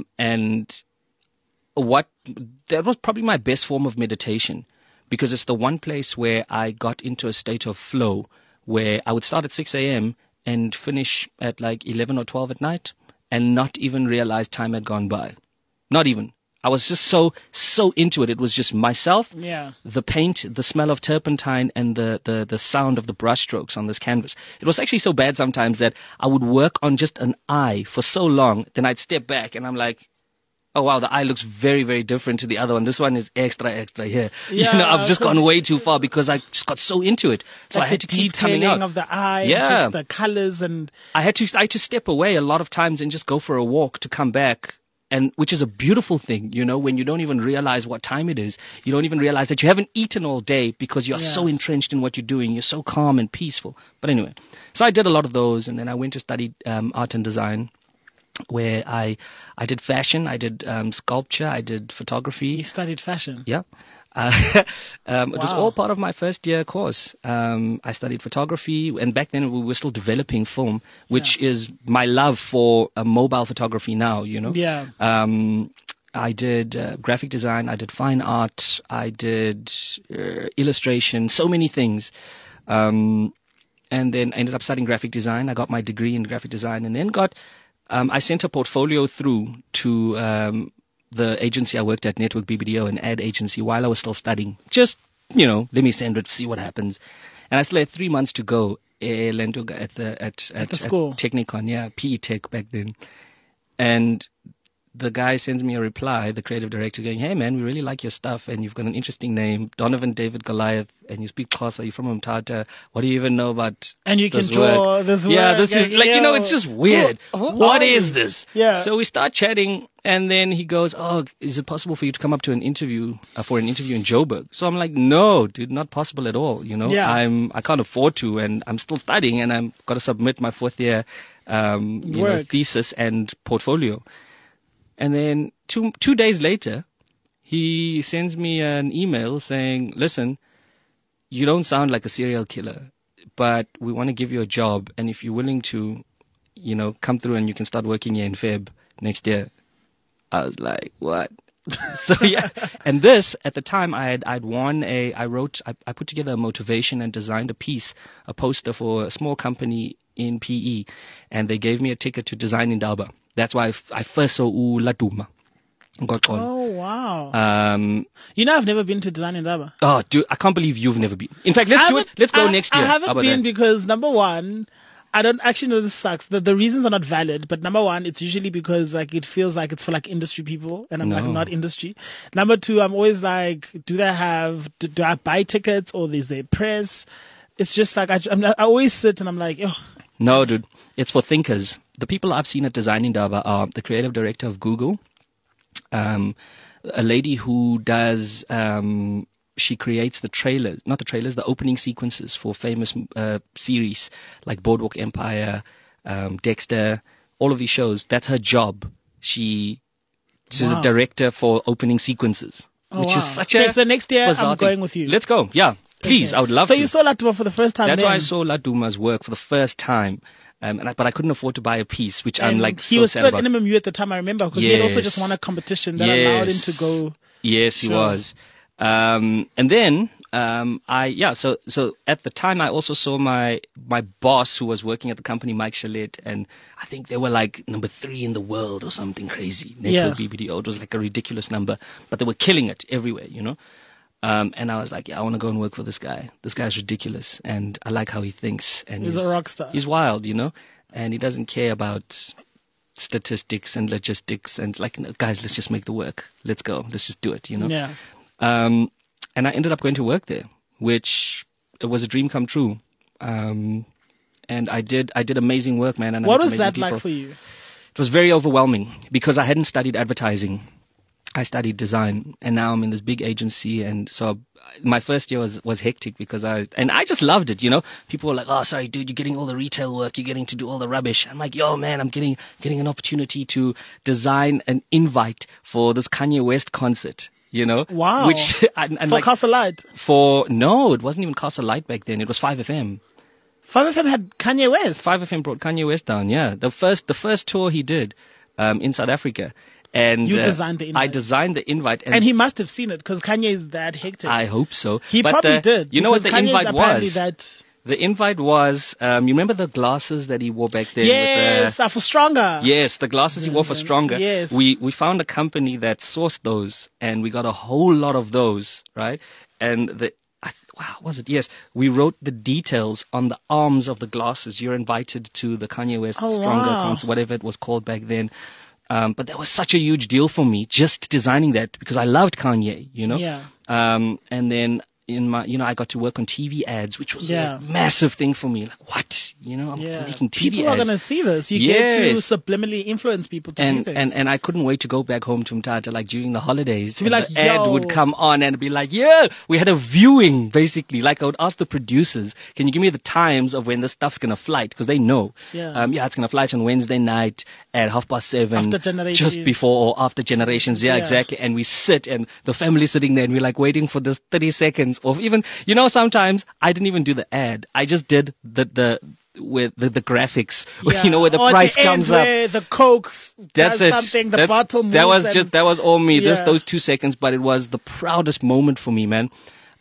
that was probably my best form of meditation, because it's the one place where I got into a state of flow where I would start at 6 a.m. and finish at like 11 or 12 at night and not even realize time had gone by. Not even. I was just so into it. It was just myself, the paint, the smell of turpentine, and the sound of the brushstrokes on this canvas. It was actually so bad sometimes that I would work on just an eye for so long, then I'd step back and I'm like, oh wow, the eye looks very, very different to the other one. This one is extra here. I've just gone way too far because I just got so into it. So like I had to keep coming out. Of the eye, just the colors, and I had to step away a lot of times and just go for a walk to come back. And which is a beautiful thing, when you don't even realize what time it is. You don't even realize that you haven't eaten all day because you're so entrenched in what you're doing. You're so calm and peaceful. But anyway, so I did a lot of those, and then I went to study art and design, where I did fashion, I did sculpture, I did photography. You studied fashion? Yeah. It was all part of my first year course. I studied photography, and back then we were still developing film, which is my love for mobile photography now, Yeah. I did graphic design, I did fine art, I did illustration, so many things. And then I ended up studying graphic design. I got my degree in graphic design, and then I sent a portfolio through to the agency I worked at, Network BBDO, an ad agency, while I was still studying. Just, let me send it, see what happens. And I still had 3 months to go at the school. At Technicon, PE Tech back then. And the guy sends me a reply, the creative director, going, hey man, we really like your stuff, and you've got an interesting name, Donovan David Goliath, and you speak Xhosa, you're from Umtata, what do you even know about and you can draw this work? Yeah, this is like, it's just weird. What is this? Yeah. So we start chatting, and then he goes, oh, is it possible for you to come up to an interview, for an interview in Joburg? So I'm like, no, dude, not possible at all, I can't afford to, and I'm still studying, and I've got to submit my fourth year, thesis and portfolio. And then two days later, he sends me an email saying, listen, you don't sound like a serial killer, but we want to give you a job. And if you're willing to, come through and you can start working here in Feb next year. I was like, what? So yeah. And this, at the time, I put together a motivation and designed a poster for a small company in PE. And they gave me a ticket to Design Indaba. That's why I first saw Laduma. Oh, wow. I've never been to Design Indaba. Oh, dude, I can't believe you've never been. In fact, let's do it. Let's go next year. I haven't been because, number one, I don't actually know, this sucks. The reasons are not valid, but number one, it's usually because it feels like it's for industry people, and I'm not industry. Number two, I'm always like, do I buy tickets, or is there press? It's just like, I always sit and I'm like, oh. No, dude, it's for thinkers. The people I've seen at Design Indaba are the creative director of Google, a lady who does, she creates the opening sequences for famous series like Boardwalk Empire, Dexter, all of these shows. That's her job. She's a director for opening sequences, which is such a so next year I'm going thing. with you. Let's go. Yeah. Please, I would love to. So you saw Laduma for the first time. That's why I saw Laduma's work for the first time. But I couldn't afford to buy a piece, which I'm like he was sad still about. at NMMU at the time, I remember, because he had also just won a competition that allowed him to go. Yes, he was. And then so at the time I also saw my boss, who was working at the company, Mike Chalet, and I think they were like number 3 in the world or something crazy. Network BBDO. It was like a ridiculous number, but they were killing it everywhere, And I was like, yeah, I want to go and work for this guy. This guy's ridiculous, and I like how he thinks. And he's a rock star. He's wild, and he doesn't care about statistics and logistics. And like, guys, let's just make the work. Let's go. Let's just do it, Yeah. And I ended up going to work there, which was a dream come true. And I did amazing work, man. And what was that like for you? It was very overwhelming because I hadn't studied advertising. I studied design, and now I'm in this big agency, and so my first year was hectic because I just loved it, People were like, oh, sorry, dude, you're getting all the retail work, you're getting to do all the rubbish. I'm like, yo, man, I'm getting an opportunity to design an invite for this Kanye West concert, Wow. Which, and for like, Castle Light? No, it wasn't even Castle Light back then, it was 5FM. 5FM had Kanye West? 5FM brought Kanye West down, yeah. The first tour he did in South Africa. And you designed the invite. I designed the invite. And he must have seen it because Kanye is that hectic. I hope so. He probably did. You know what the Kanye's invite was? The invite was, you remember the glasses that he wore back then? Yes, for Stronger. Yes, the glasses he wore for Stronger. Yes. We found a company that sourced those, and we got a whole lot of those, right? And was it? Yes. We wrote the details on the arms of the glasses. You're invited to the Kanye West Stronger concert, whatever it was called back then. But that was such a huge deal for me, just designing that, because I loved Kanye, Yeah. And then I got to work on TV ads, which was a massive thing for me. Like, what? I'm making TV ads. People are going to see this. You get to subliminally influence people to do things. And I couldn't wait to go back home to Mthatha, like during the holidays. To be like, the ad would come on and be like, we had a viewing, basically. Like, I would ask the producers, can you give me the times of when this stuff's going to flight? Because they know. Yeah. It's going to flight on Wednesday night at 7:30. After Generations. Just before or after Generations. Yeah, exactly. And we sit, and the family's sitting there, and we're like waiting for this 30 seconds of even, sometimes I didn't even do the ad. I just did the graphics, where the price comes up. Where the Coke does something, the bottle moves. That was all me. Those 2 seconds, but it was the proudest moment for me, man.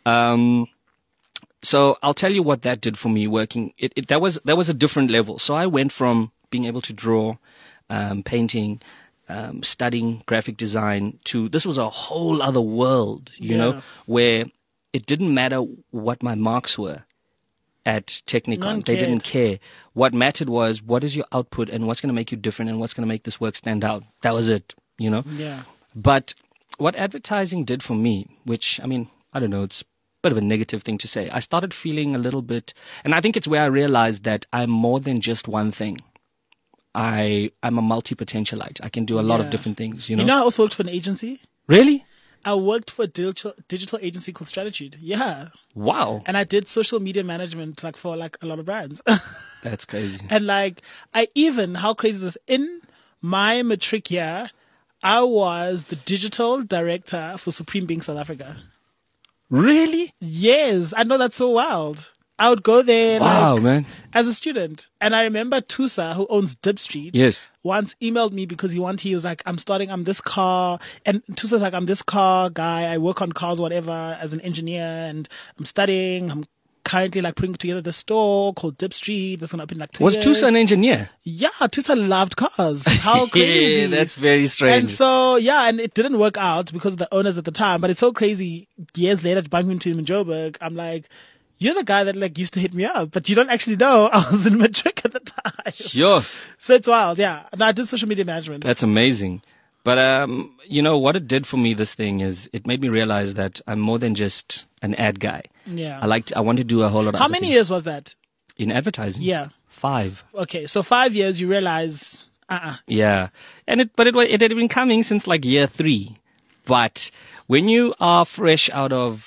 So I'll tell you what that did for me working. That was a different level. So I went from being able to draw, painting, studying graphic design to this was a whole other world, where it didn't matter what my marks were at Technikon. They didn't care. What mattered was what is your output and what's going to make you different and what's going to make this work stand out. That was it, Yeah. But what advertising did for me, which, I don't know, it's a bit of a negative thing to say. I started feeling a little bit, and I think it's where I realized that I'm more than just one thing. I'm a multi-potentialite. I can do a lot of different things, I also worked for an agency. Really? I worked for a digital agency called Strategy. Yeah. Wow. And I did social media management for a lot of brands. That's crazy. And how crazy is this? In my matric year, I was the digital director for Supreme Being South Africa. Really? Yes. I know, that's so wild. I would go there man. As a student. And I remember Tusa, who owns Dip Street, once emailed me because he was like, I'm this car. And Tusa's like, I'm this car guy. I work on cars, whatever, as an engineer. And I'm studying. I'm currently putting together this store called Dip Street. That's going to open 2 years. Was Tusa an engineer? Yeah, Tusa loved cars. How crazy. Yeah, that's very strange. And so, and it didn't work out because of the owners at the time. But it's so crazy. Years later, to bump into him in Joburg, I'm like, you're the guy that used to hit me up, but you don't actually know I was in matric at the time. Sure. So it's wild, yeah. No, I did social media management. That's amazing. But, what it did for me, this thing, is it made me realize that I'm more than just an ad guy. Yeah. I want to do a whole lot of How many years was that? In advertising? Yeah. 5. Okay, so 5 years you realize, Yeah. It had been coming since year 3. But when you are fresh out of,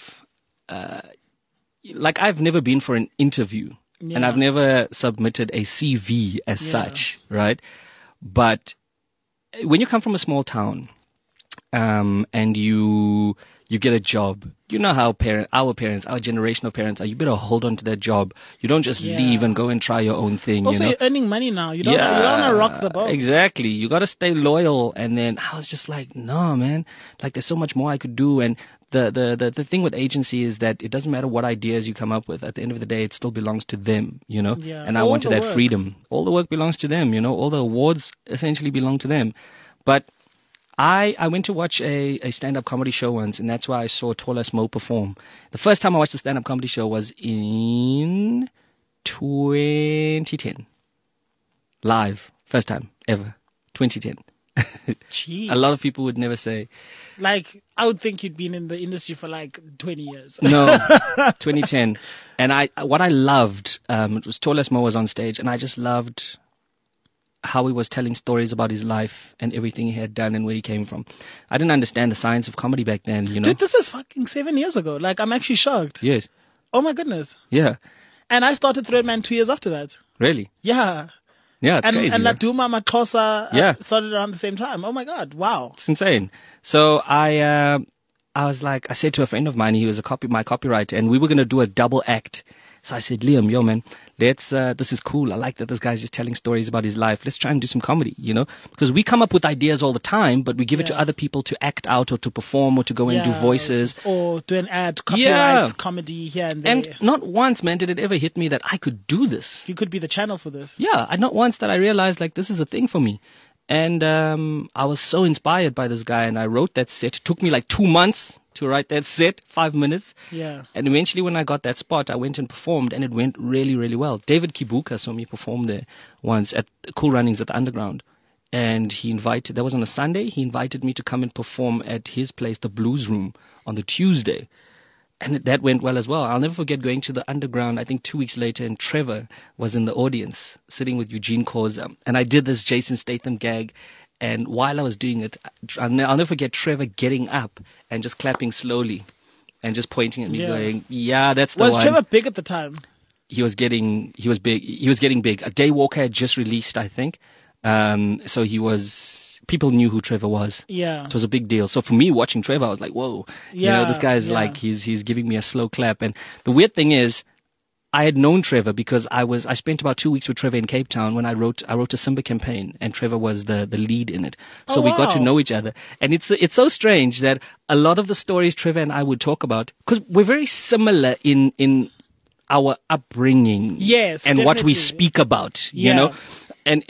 I've never been for an interview and I've never submitted a CV as such, right? But when you come from a small town, and you get a job, how our generation of parents are, you better hold on to that job. You don't just leave and go and try your own thing. Also, you're earning money now. You don't want to rock the boat. Exactly. You got to stay loyal. And then I was just like, no, man, there's so much more I could do. And the thing with agency is that it doesn't matter what ideas you come up with. At the end of the day, it still belongs to them, Yeah. And I wanted that freedom. All the work belongs to them, all the awards essentially belong to them. But I went to watch a stand-up comedy show once, and that's why I saw Tolas Mo perform. The first time I watched a stand-up comedy show was in 2010. Live. First time ever. 2010. Jeez. A lot of people would never say. Like, I would think you'd been in the industry for like 20 years. No, 2010. And what I loved, it was Tolas Mo was on stage, and I just loved how he was telling stories about his life and everything he had done and where he came from. I didn't understand the science of comedy back then, you know. Dude, this is fucking 7 years ago. Like, I'm actually shocked. Yes. Oh my goodness. Yeah. And I started Threadman 2 years after that. Really? Yeah. Yeah, it's crazy. And Laduma Maxhosa started around the same time. Oh my God, wow. It's insane. So I was like, I said to a friend of mine, he was my copywriter, and we were going to do a double act. So I said, Liam, yo man, this is cool. I like that this guy's just telling stories about his life. Let's try and do some comedy, you know? Because we come up with ideas all the time, but we give it to other people to act out or to perform or to go and do voices. Or do an ad, copyright, comedy here and there. And not once, man, did it ever hit me that I could do this. You could be the channel for this. Yeah, not once that I realized, like, this is a thing for me. And I was so inspired by this guy, and I wrote that set. It took me like 2 months to write that set, 5 minutes. Yeah. And eventually when I got that spot, I went and performed, and it went really, really well. David Kibuka saw me perform there once at Cool Runnings at the Underground. And that was on a Sunday, he invited me to come and perform at his place, the Blues Room, on the Tuesday. And that went well as well. I'll never forget going to the Underground, I think 2 weeks later, and Trevor was in the audience, sitting with Eugene Koza. And I did this Jason Statham gag. And while I was doing it, I'll never forget Trevor getting up and just clapping slowly and just pointing at me going, yeah, that's the one. Was Trevor big at the time? He was big. He was getting big. A Daywalker had just released, I think. So people knew who Trevor was. Yeah. It was a big deal. So for me, watching Trevor, I was like, whoa, this guy's like, he's giving me a slow clap. And the weird thing is, I had known Trevor because I spent about 2 weeks with Trevor in Cape Town when I wrote a Simba campaign, and Trevor was the lead in it. So we got to know each other. And it's so strange that a lot of the stories Trevor and I would talk about, because we're very similar in our upbringing. Yes, and definitely. What we speak about, you know. And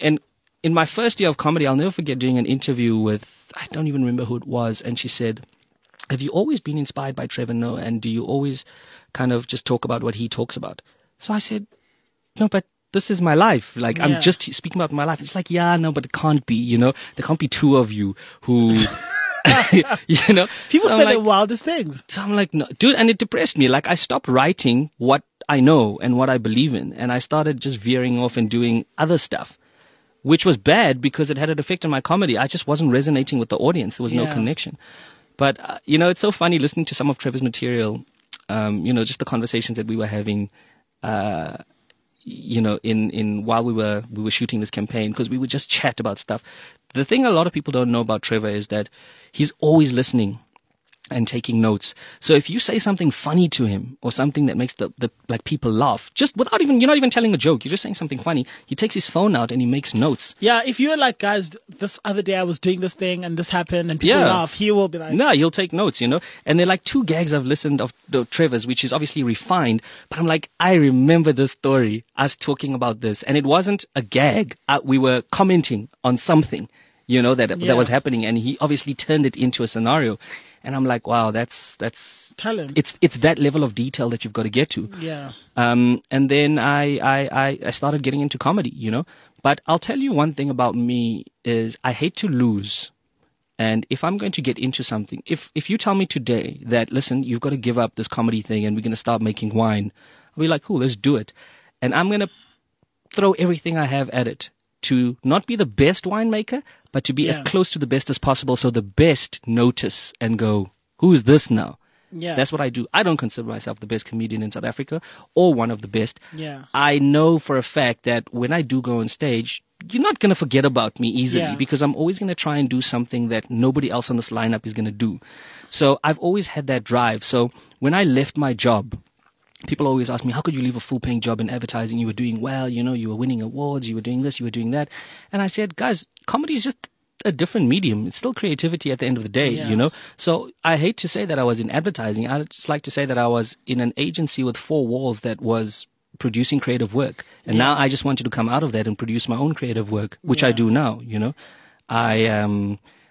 in my first year of comedy, I'll never forget doing an interview with, I don't even remember who it was, and she said, have you always been inspired by Trevor Noah, and do you always kind of just talk about what he talks about? So I said, no, but this is my life. Like, I'm just speaking about my life. It's like, no, but it can't be, you know. There can't be two of you who, you know. People say the wildest things. So I'm like, no, dude, and it depressed me. Like, I stopped writing what I know and what I believe in, and I started just veering off and doing other stuff, which was bad because it had an effect on my comedy. I just wasn't resonating with the audience. There was no connection. But, you know, it's so funny listening to some of Trevor's material, you know, just the conversations that we were having, you know, while we were shooting this campaign, because we would just chat about stuff. The thing a lot of people don't know about Trevor is that he's always listening and taking notes. So if you say something funny to him or something that makes the like people laugh, just without even, you're not even telling a joke, you're just saying something funny, he takes his phone out and he makes notes. Yeah, if you're like, guys, this other day I was doing this thing and this happened and people laugh, he will be like... No, he'll take notes, you know. And they're like 2 gags I've listened of Trevor's, which is obviously refined, but I'm like, I remember this story, us talking about this, and it wasn't a gag. We were commenting on something, you know, that was happening, and he obviously turned it into a scenario. And I'm like, wow, that's talent. It's that level of detail that you've got to get to. Yeah. And then I started getting into comedy, you know. But I'll tell you one thing about me is I hate to lose. And if I'm going to get into something, if you tell me today that, listen, you've got to give up this comedy thing and we're going to start making wine, I'll be like, cool, let's do it. And I'm going to throw everything I have at it to not be the best winemaker, but to be as close to the best as possible, so the best notice and go, who is this now? Yeah. That's what I do. I don't consider myself the best comedian in South Africa or one of the best. Yeah. I know for a fact that when I do go on stage, you're not going to forget about me easily because I'm always going to try and do something that nobody else on this lineup is going to do. So I've always had that drive. So when I left my job, people always ask me, how could you leave a full-paying job in advertising? You were doing well, you know, you were winning awards, you were doing this, you were doing that. And I said, guys, comedy is just a different medium. It's still creativity at the end of the day, you know. So I hate to say that I was in advertising. I just like to say that I was in an agency with 4 walls that was producing creative work. And now I just wanted to come out of that and produce my own creative work, which I do now, you know.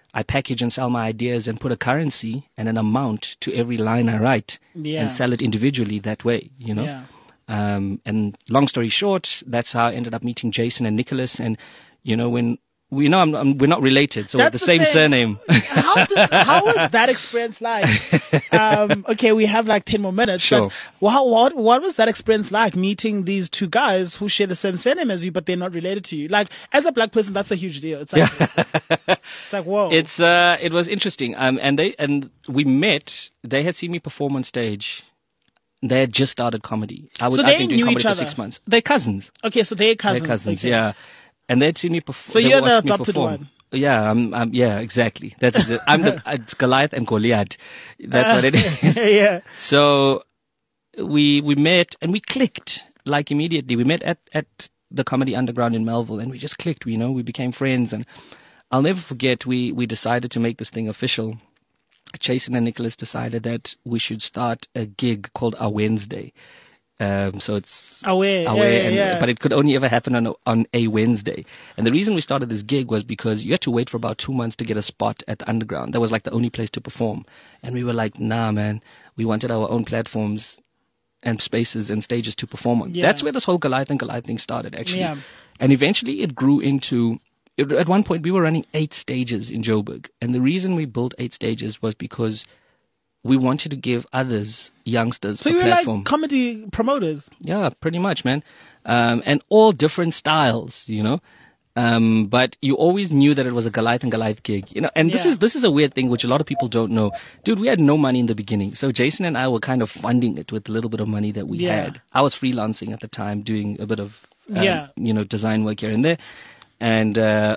I package and sell my ideas and put a currency and an amount to every line I write and sell it individually that way, you know. Yeah. And long story short, that's how I ended up meeting Jason and Nicholas. And, you know, when we're not related, so we're the same surname. How was that experience like? Okay, we have like 10 more minutes. Sure. But what was that experience like, meeting these two guys who share the same surname as you, but they're not related to you? Like, as a black person, that's a huge deal. It's like, it's like, whoa. It was interesting. And we met. They had seen me perform on stage. They had just started comedy. I've been doing comedy for 6 months. They're cousins. Okay, so they're cousins. They're cousins, okay. Yeah. And they'd seen me perform. So you're the adopted one. Yeah, yeah, exactly. That's it. It's Goliath and Goliath. That's what it is. Yeah. So we met and we clicked like immediately. We met at the Comedy Underground in Melville, and we just clicked. You know, we became friends, and I'll never forget. We decided to make this thing official. Jason and Nicholas decided that we should start a gig called Our Wednesday. So it's but it could only ever happen on a Wednesday. And the reason we started this gig was because you had to wait for about 2 months to get a spot at the Underground. That was like the only place to perform. And we were like, nah, man, we wanted our own platforms and spaces and stages to perform on. Yeah. That's where this whole Goliath and Goliath thing started, actually. Yeah. And eventually it grew into, at one point we were running 8 stages in Joburg. And the reason we built 8 stages was because we wanted to give others, youngsters, a platform. So you were like comedy promoters? Yeah, pretty much, man. And all different styles, you know. But you always knew that it was a Goliath and Goliath gig, you know. And this is a weird thing which a lot of people don't know. Dude, we had no money in the beginning. So Jason and I were kind of funding it with a little bit of money that we had. I was freelancing at the time, doing a bit of, design work here and there. And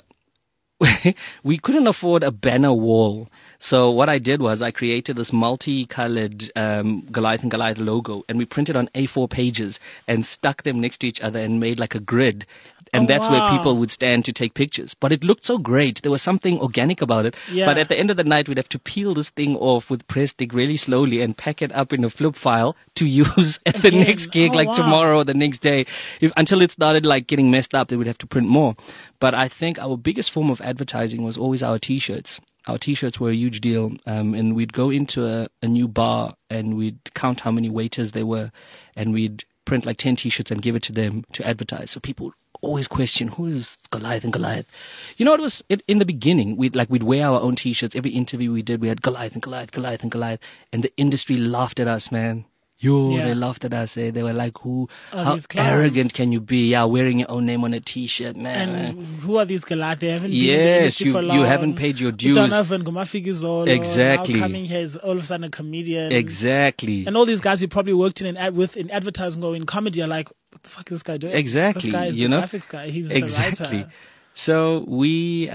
we couldn't afford a banner wall. So what I did was I created this multicolored Goliath and Goliath logo, and we printed on A4 pages and stuck them next to each other and made like a grid. And that's where people would stand to take pictures. But it looked so great. There was something organic about it. Yeah. But at the end of the night, we'd have to peel this thing off with press stick really slowly and pack it up in a flip file to use at the next gig, tomorrow or the next day. Until it started like getting messed up, they would have to print more. But I think our biggest form of advertising was always our T-shirts. Our T-shirts were a huge deal. And we'd go into a new bar and we'd count how many waiters there were. And we'd print like 10 T-shirts and give it to them to advertise. So people always question, who is Goliath and Goliath? You know, in the beginning, we'd wear our own T-shirts. Every interview we did, we had Goliath and Goliath, Goliath and Goliath. And the industry laughed at us, man. They laughed at us. They were like, how arrogant can you be? Yeah, wearing your own name on a T-shirt, man. And who are these Goliath? They haven't been in the industry for long. You haven't paid your dues. Exactly. Now coming here is all of a sudden a comedian. Exactly. And all these guys you probably worked in advertising or in comedy are like, what the fuck is this guy doing? Exactly. This guy is the graphics guy. He's the writer. So we,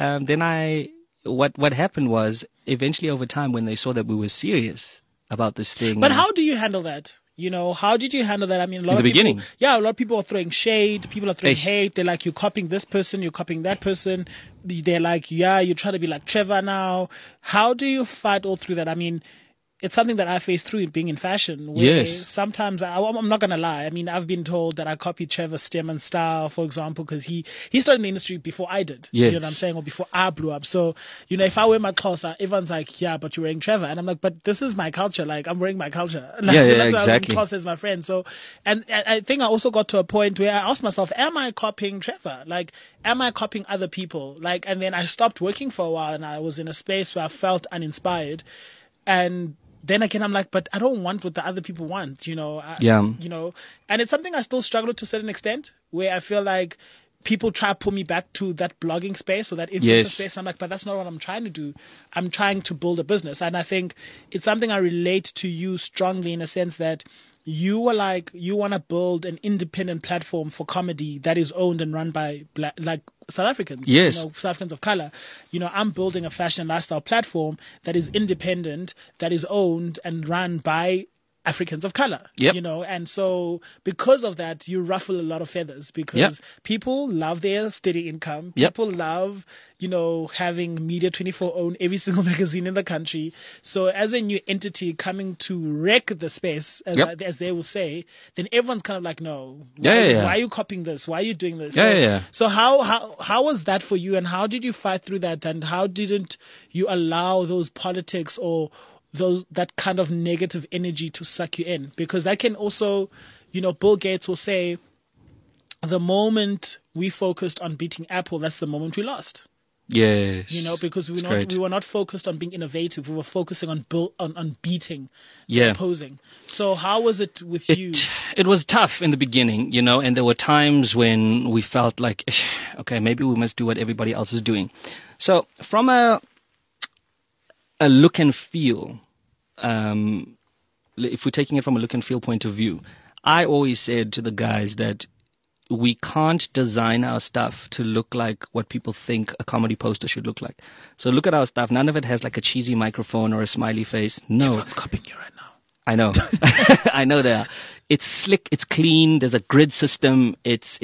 what happened was eventually over time when they saw that we were serious about this thing. But how do you handle that? You know, how did you handle that? I mean, a lot of people are throwing shade, people are throwing hate. They're like, you're copying this person, you're copying that person. They're like, you're trying to be like Trevor now. How do you fight all through that? I mean, it's something that I faced through being in fashion. Where sometimes, I'm not going to lie. I mean, I've been told that I copied Trevor Stearman's style, for example, because he started in the industry before I did. Yes. You know what I'm saying? Or before I blew up. So, you know, if I wear my Xhosa, everyone's like, yeah, but you're wearing Trevor. And I'm like, but this is my culture. Like, I'm wearing my culture. Like, exactly. Xhosa is my friend. So, and I think I also got to a point where I asked myself, am I copying Trevor? Like, am I copying other people? Like, and then I stopped working for a while and I was in a space where I felt uninspired. And then again, I'm like, but I don't want what the other people want, you know. You know, and it's something I still struggle to a certain extent, where I feel like people try to pull me back to that blogging space or that influencer space. I'm like, but that's not what I'm trying to do. I'm trying to build a business. And I think it's something I relate to you strongly in a sense that you were like, you want to build an independent platform for comedy that is owned and run by South Africans. Yes. You know, South Africans of color. You know, I'm building a fashion and lifestyle platform that is independent, that is owned and run by Africans of color, Yep. you know, and so because of that, you ruffle a lot of feathers because Yep. people love their steady income. Yep. People love, you know, having Media 24 own every single magazine in the country. So as a new entity coming to wreck the space, Yep. as they will say, then everyone's kind of like, no, Yeah. why are you copying this? Why are you doing this? Yeah. So how was that for you, and how did you fight through that, and how didn't you allow those politics or that kind of negative energy to suck you in? Because that can also, you know, Bill Gates will say, the moment we focused on beating Apple, that's the moment we lost. Yes. You know, because we were not focused on being innovative. We were focusing on beating, opposing. So how was it with you? It was tough in the beginning, you know, and there were times when we felt like, okay, maybe we must do what everybody else is doing. So from a look and feel, if we're taking it from a look and feel point of view, I always said to the guys that we can't design our stuff to look like what people think a comedy poster should look like. So look at our stuff. None of it has like a cheesy microphone or a smiley face. No. Everyone's copying you right now. I know. I know they are. It's slick, it's clean, there's a grid system, it's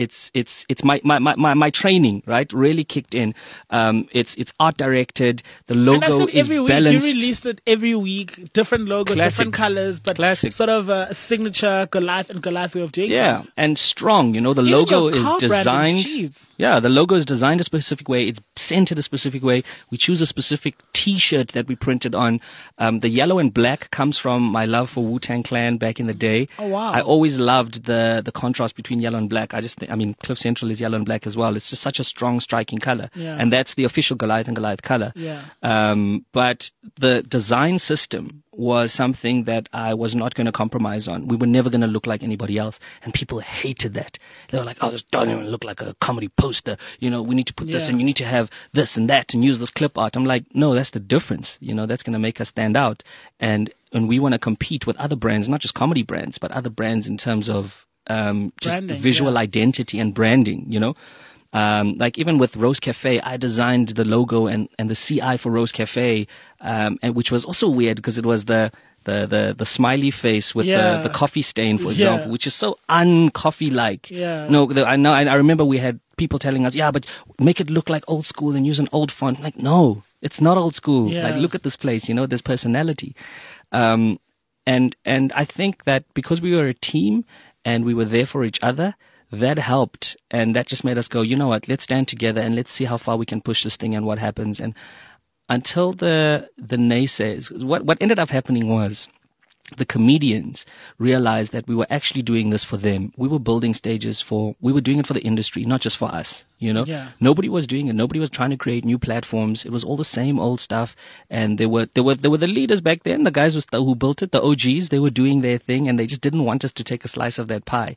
my training, right? Really kicked in. It's art directed, the logo is every week, balanced. You released it every week, different logos, different colors, but sort of a signature Goliath way of doing things. And strong, you know, the Even logo your car is designed. jeez. Yeah, the logo is designed a specific way, it's centered a specific way. We choose a specific t-shirt that we printed on. The yellow and black comes from my love for Wu-Tang Clan back in the day. Oh wow. I always loved the contrast between yellow and black. Cliff Central is yellow and black as well. It's just such a strong, striking color. Yeah. And that's the official Goliath and Goliath color. Yeah. But the design system was something that I was not going to compromise on. We were never going to look like anybody else. And people hated that. They were like, oh, this doesn't even look like a comedy poster. You know, we need to put this and you need to have this and that and use this clip art. I'm like, no, that's the difference. You know, that's going to make us stand out. And we want to compete with other brands, not just comedy brands, but other brands in terms of just branding, visual identity and branding, you know. Like even with Rose Cafe, I designed the logo and the CI for Rose Cafe, and which was also weird because it was the smiley face with the coffee stain, for example, which is so un-coffee-like. Yeah. No, I remember we had people telling us, but make it look like old school and use an old font. Like, no, it's not old school. Yeah. Like, look at this place, you know, there's personality. And I think that because we were a team and we were there for each other, that helped, and that just made us go, you know what, let's stand together and let's see how far we can push this thing and what happens. And until the naysayers, what ended up happening was the comedians realized that we were actually doing this for them. We were building stages we were doing it for the industry, not just for us, you know. Yeah. Nobody was doing it. Nobody was trying to create new platforms. It was all the same old stuff. And they were the leaders back then, the guys who built it, the OGs, they were doing their thing and they just didn't want us to take a slice of that pie.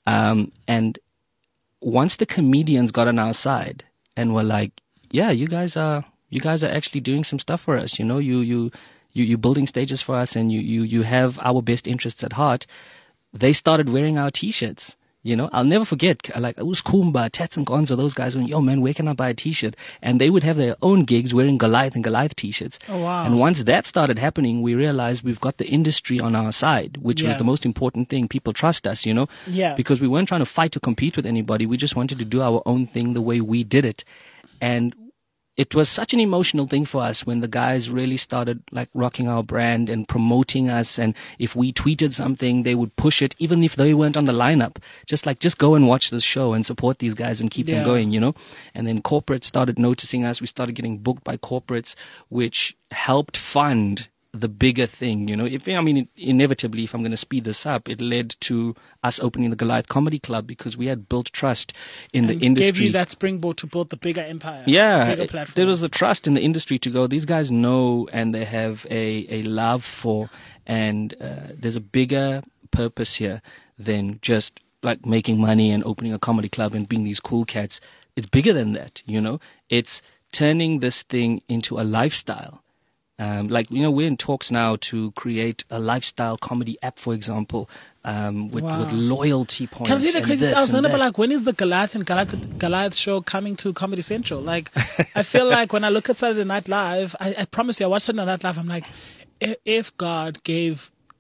And once the comedians got on our side and were like, yeah, you guys are actually doing some stuff for us, you know, you're building stages for us and you have our best interests at heart, they started wearing our t-shirts. You know, I'll never forget, like, it was Kumba, Tats and Gonzo, those guys went, yo, man, where can I buy a t-shirt? And they would have their own gigs wearing Goliath and Goliath t-shirts. Oh, wow. And once that started happening, we realized we've got the industry on our side, which was the most important thing. People trust us, you know? Yeah. Because we weren't trying to fight or compete with anybody. We just wanted to do our own thing the way we did it. And it was such an emotional thing for us when the guys really started like rocking our brand and promoting us. And if we tweeted something, they would push it, even if they weren't on the lineup. Just go and watch this show and support these guys and keep them going, you know. And then corporates started noticing us. We started getting booked by corporates, which helped fund the bigger thing, you know. Inevitably, if I'm going to speed this up, it led to us opening the Goliath Comedy Club because we had built trust in the industry. Gave you that springboard to build the bigger empire. Yeah, bigger platform. There was the trust in the industry to go, these guys know and they have a love for, and there's a bigger purpose here than just like making money and opening a comedy club and being these cool cats. It's bigger than that, you know. It's turning this thing into a lifestyle. We're in talks now to create a lifestyle comedy app, for example, with loyalty points. Can I see the crazy? I was wondering, like, when is the Goliath and Goliath show coming to Comedy Central? Like, I feel like when I look at Saturday Night Live, I promise you, I watch Saturday Night Live, I'm like, if God gave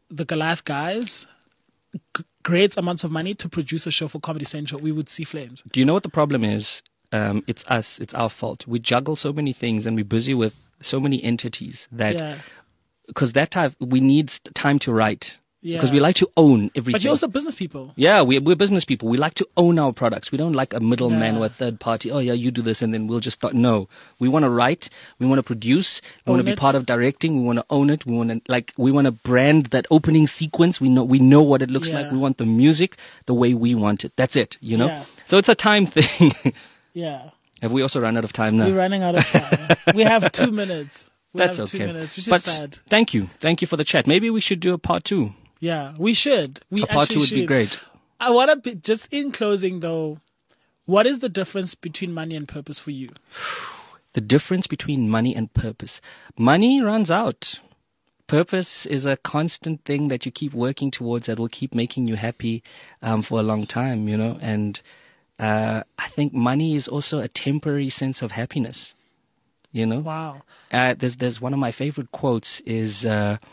the Goliath guys great amounts of money to produce a show for Comedy Central, we would see flames. Do you know what the problem is? It's us. It's our fault. We juggle so many things and we're busy with so many entities that because that time we need time to write. Because we like to own everything. But you're also business people. Yeah, we're business people. We like to own our products. We don't like a middleman or a third party. Oh, yeah, you do this and then we'll just start. No. We want to write. We want to produce. We want to be part of directing. We want to own it. We want to brand that opening sequence. We know what it looks like. We want the music the way we want it. That's it, you know? Yeah. So it's a time thing. Yeah. Have we also run out of time now? We're running out of time. We have 2 minutes. That's okay. 2 minutes, which is sad. Thank you. Thank you for the chat. Maybe we should do a part 2. Yeah, we should. Part 2 would be great. I want to just in closing though, what is the difference between money and purpose for you? The difference between money and purpose. Money runs out. Purpose is a constant thing that you keep working towards that will keep making you happy for a long time, you know. And I think money is also a temporary sense of happiness, you know. Wow. There's one of my favorite quotes is...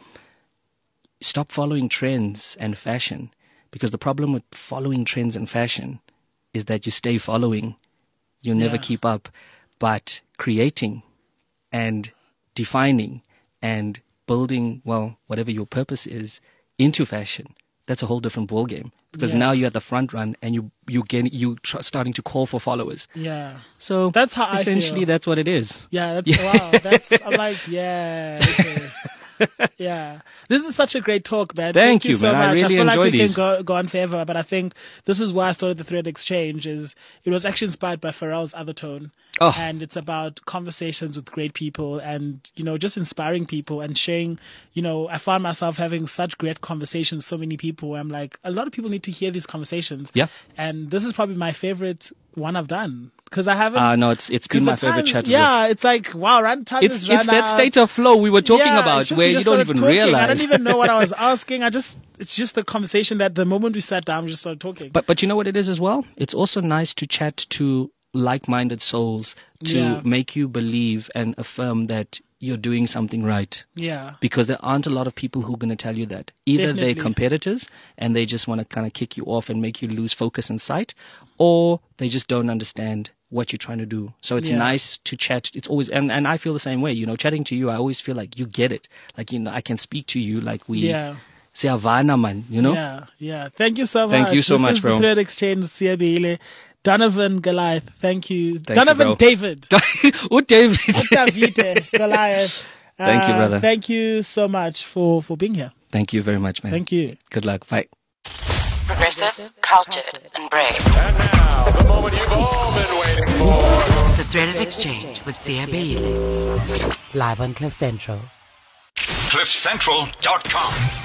stop following trends and fashion, because the problem with following trends and fashion is that you stay following. You'll never keep up. But creating and defining and building, well, whatever your purpose is into fashion, that's a whole different ballgame. Because now you're at the front run and you're starting to call for followers. Yeah. So that's how essentially that's what it is. Yeah. Wow. I'm like, okay. Yeah, this is such a great talk, man. Thank you so man. much. I really feel like we these. can go on forever, but I think this is why I started the Thread Exchange. It was actually inspired by Pharrell's Other Tone, and it's about conversations with great people, and just inspiring people and sharing. I found myself having such great conversations with so many people. Where I'm like, a lot of people need to hear these conversations. Yeah, and this is probably my favorite one I've done. Because I haven't. No, it's been my favorite chat. Yeah, it's like, wow, runtime is run It's that state of flow we were talking about where you don't even realize. I don't even know what I was asking. It's just the conversation that the moment we sat down, we just started talking. But you know what it is as well? It's also nice to chat to like-minded souls to make you believe and affirm that you're doing something right. Yeah. Because there aren't a lot of people who are going to tell you that. Either they're competitors and they just want to kind of kick you off and make you lose focus and sight, or they just don't understand what you're trying to do. So it's nice to chat. It's always, and I feel the same way, chatting to you, I always feel like you get it. Like, I can speak to you like we... Siyavana man, Yeah. Thank you so much. Thank you so much, bro. This is the Thread Exchange, Siyabile. Donovan Goliath, thank you. Donovan you, David. David. Goliath. Thank you, brother. Thank you so much for being here. Thank you very much, man. Thank you. Good luck. Bye. Progressive, cultured, and brave. And now, the moment you've all been waiting for. The Thread Exchange with Siyabile. Live on Cliff Central. CliffCentral.com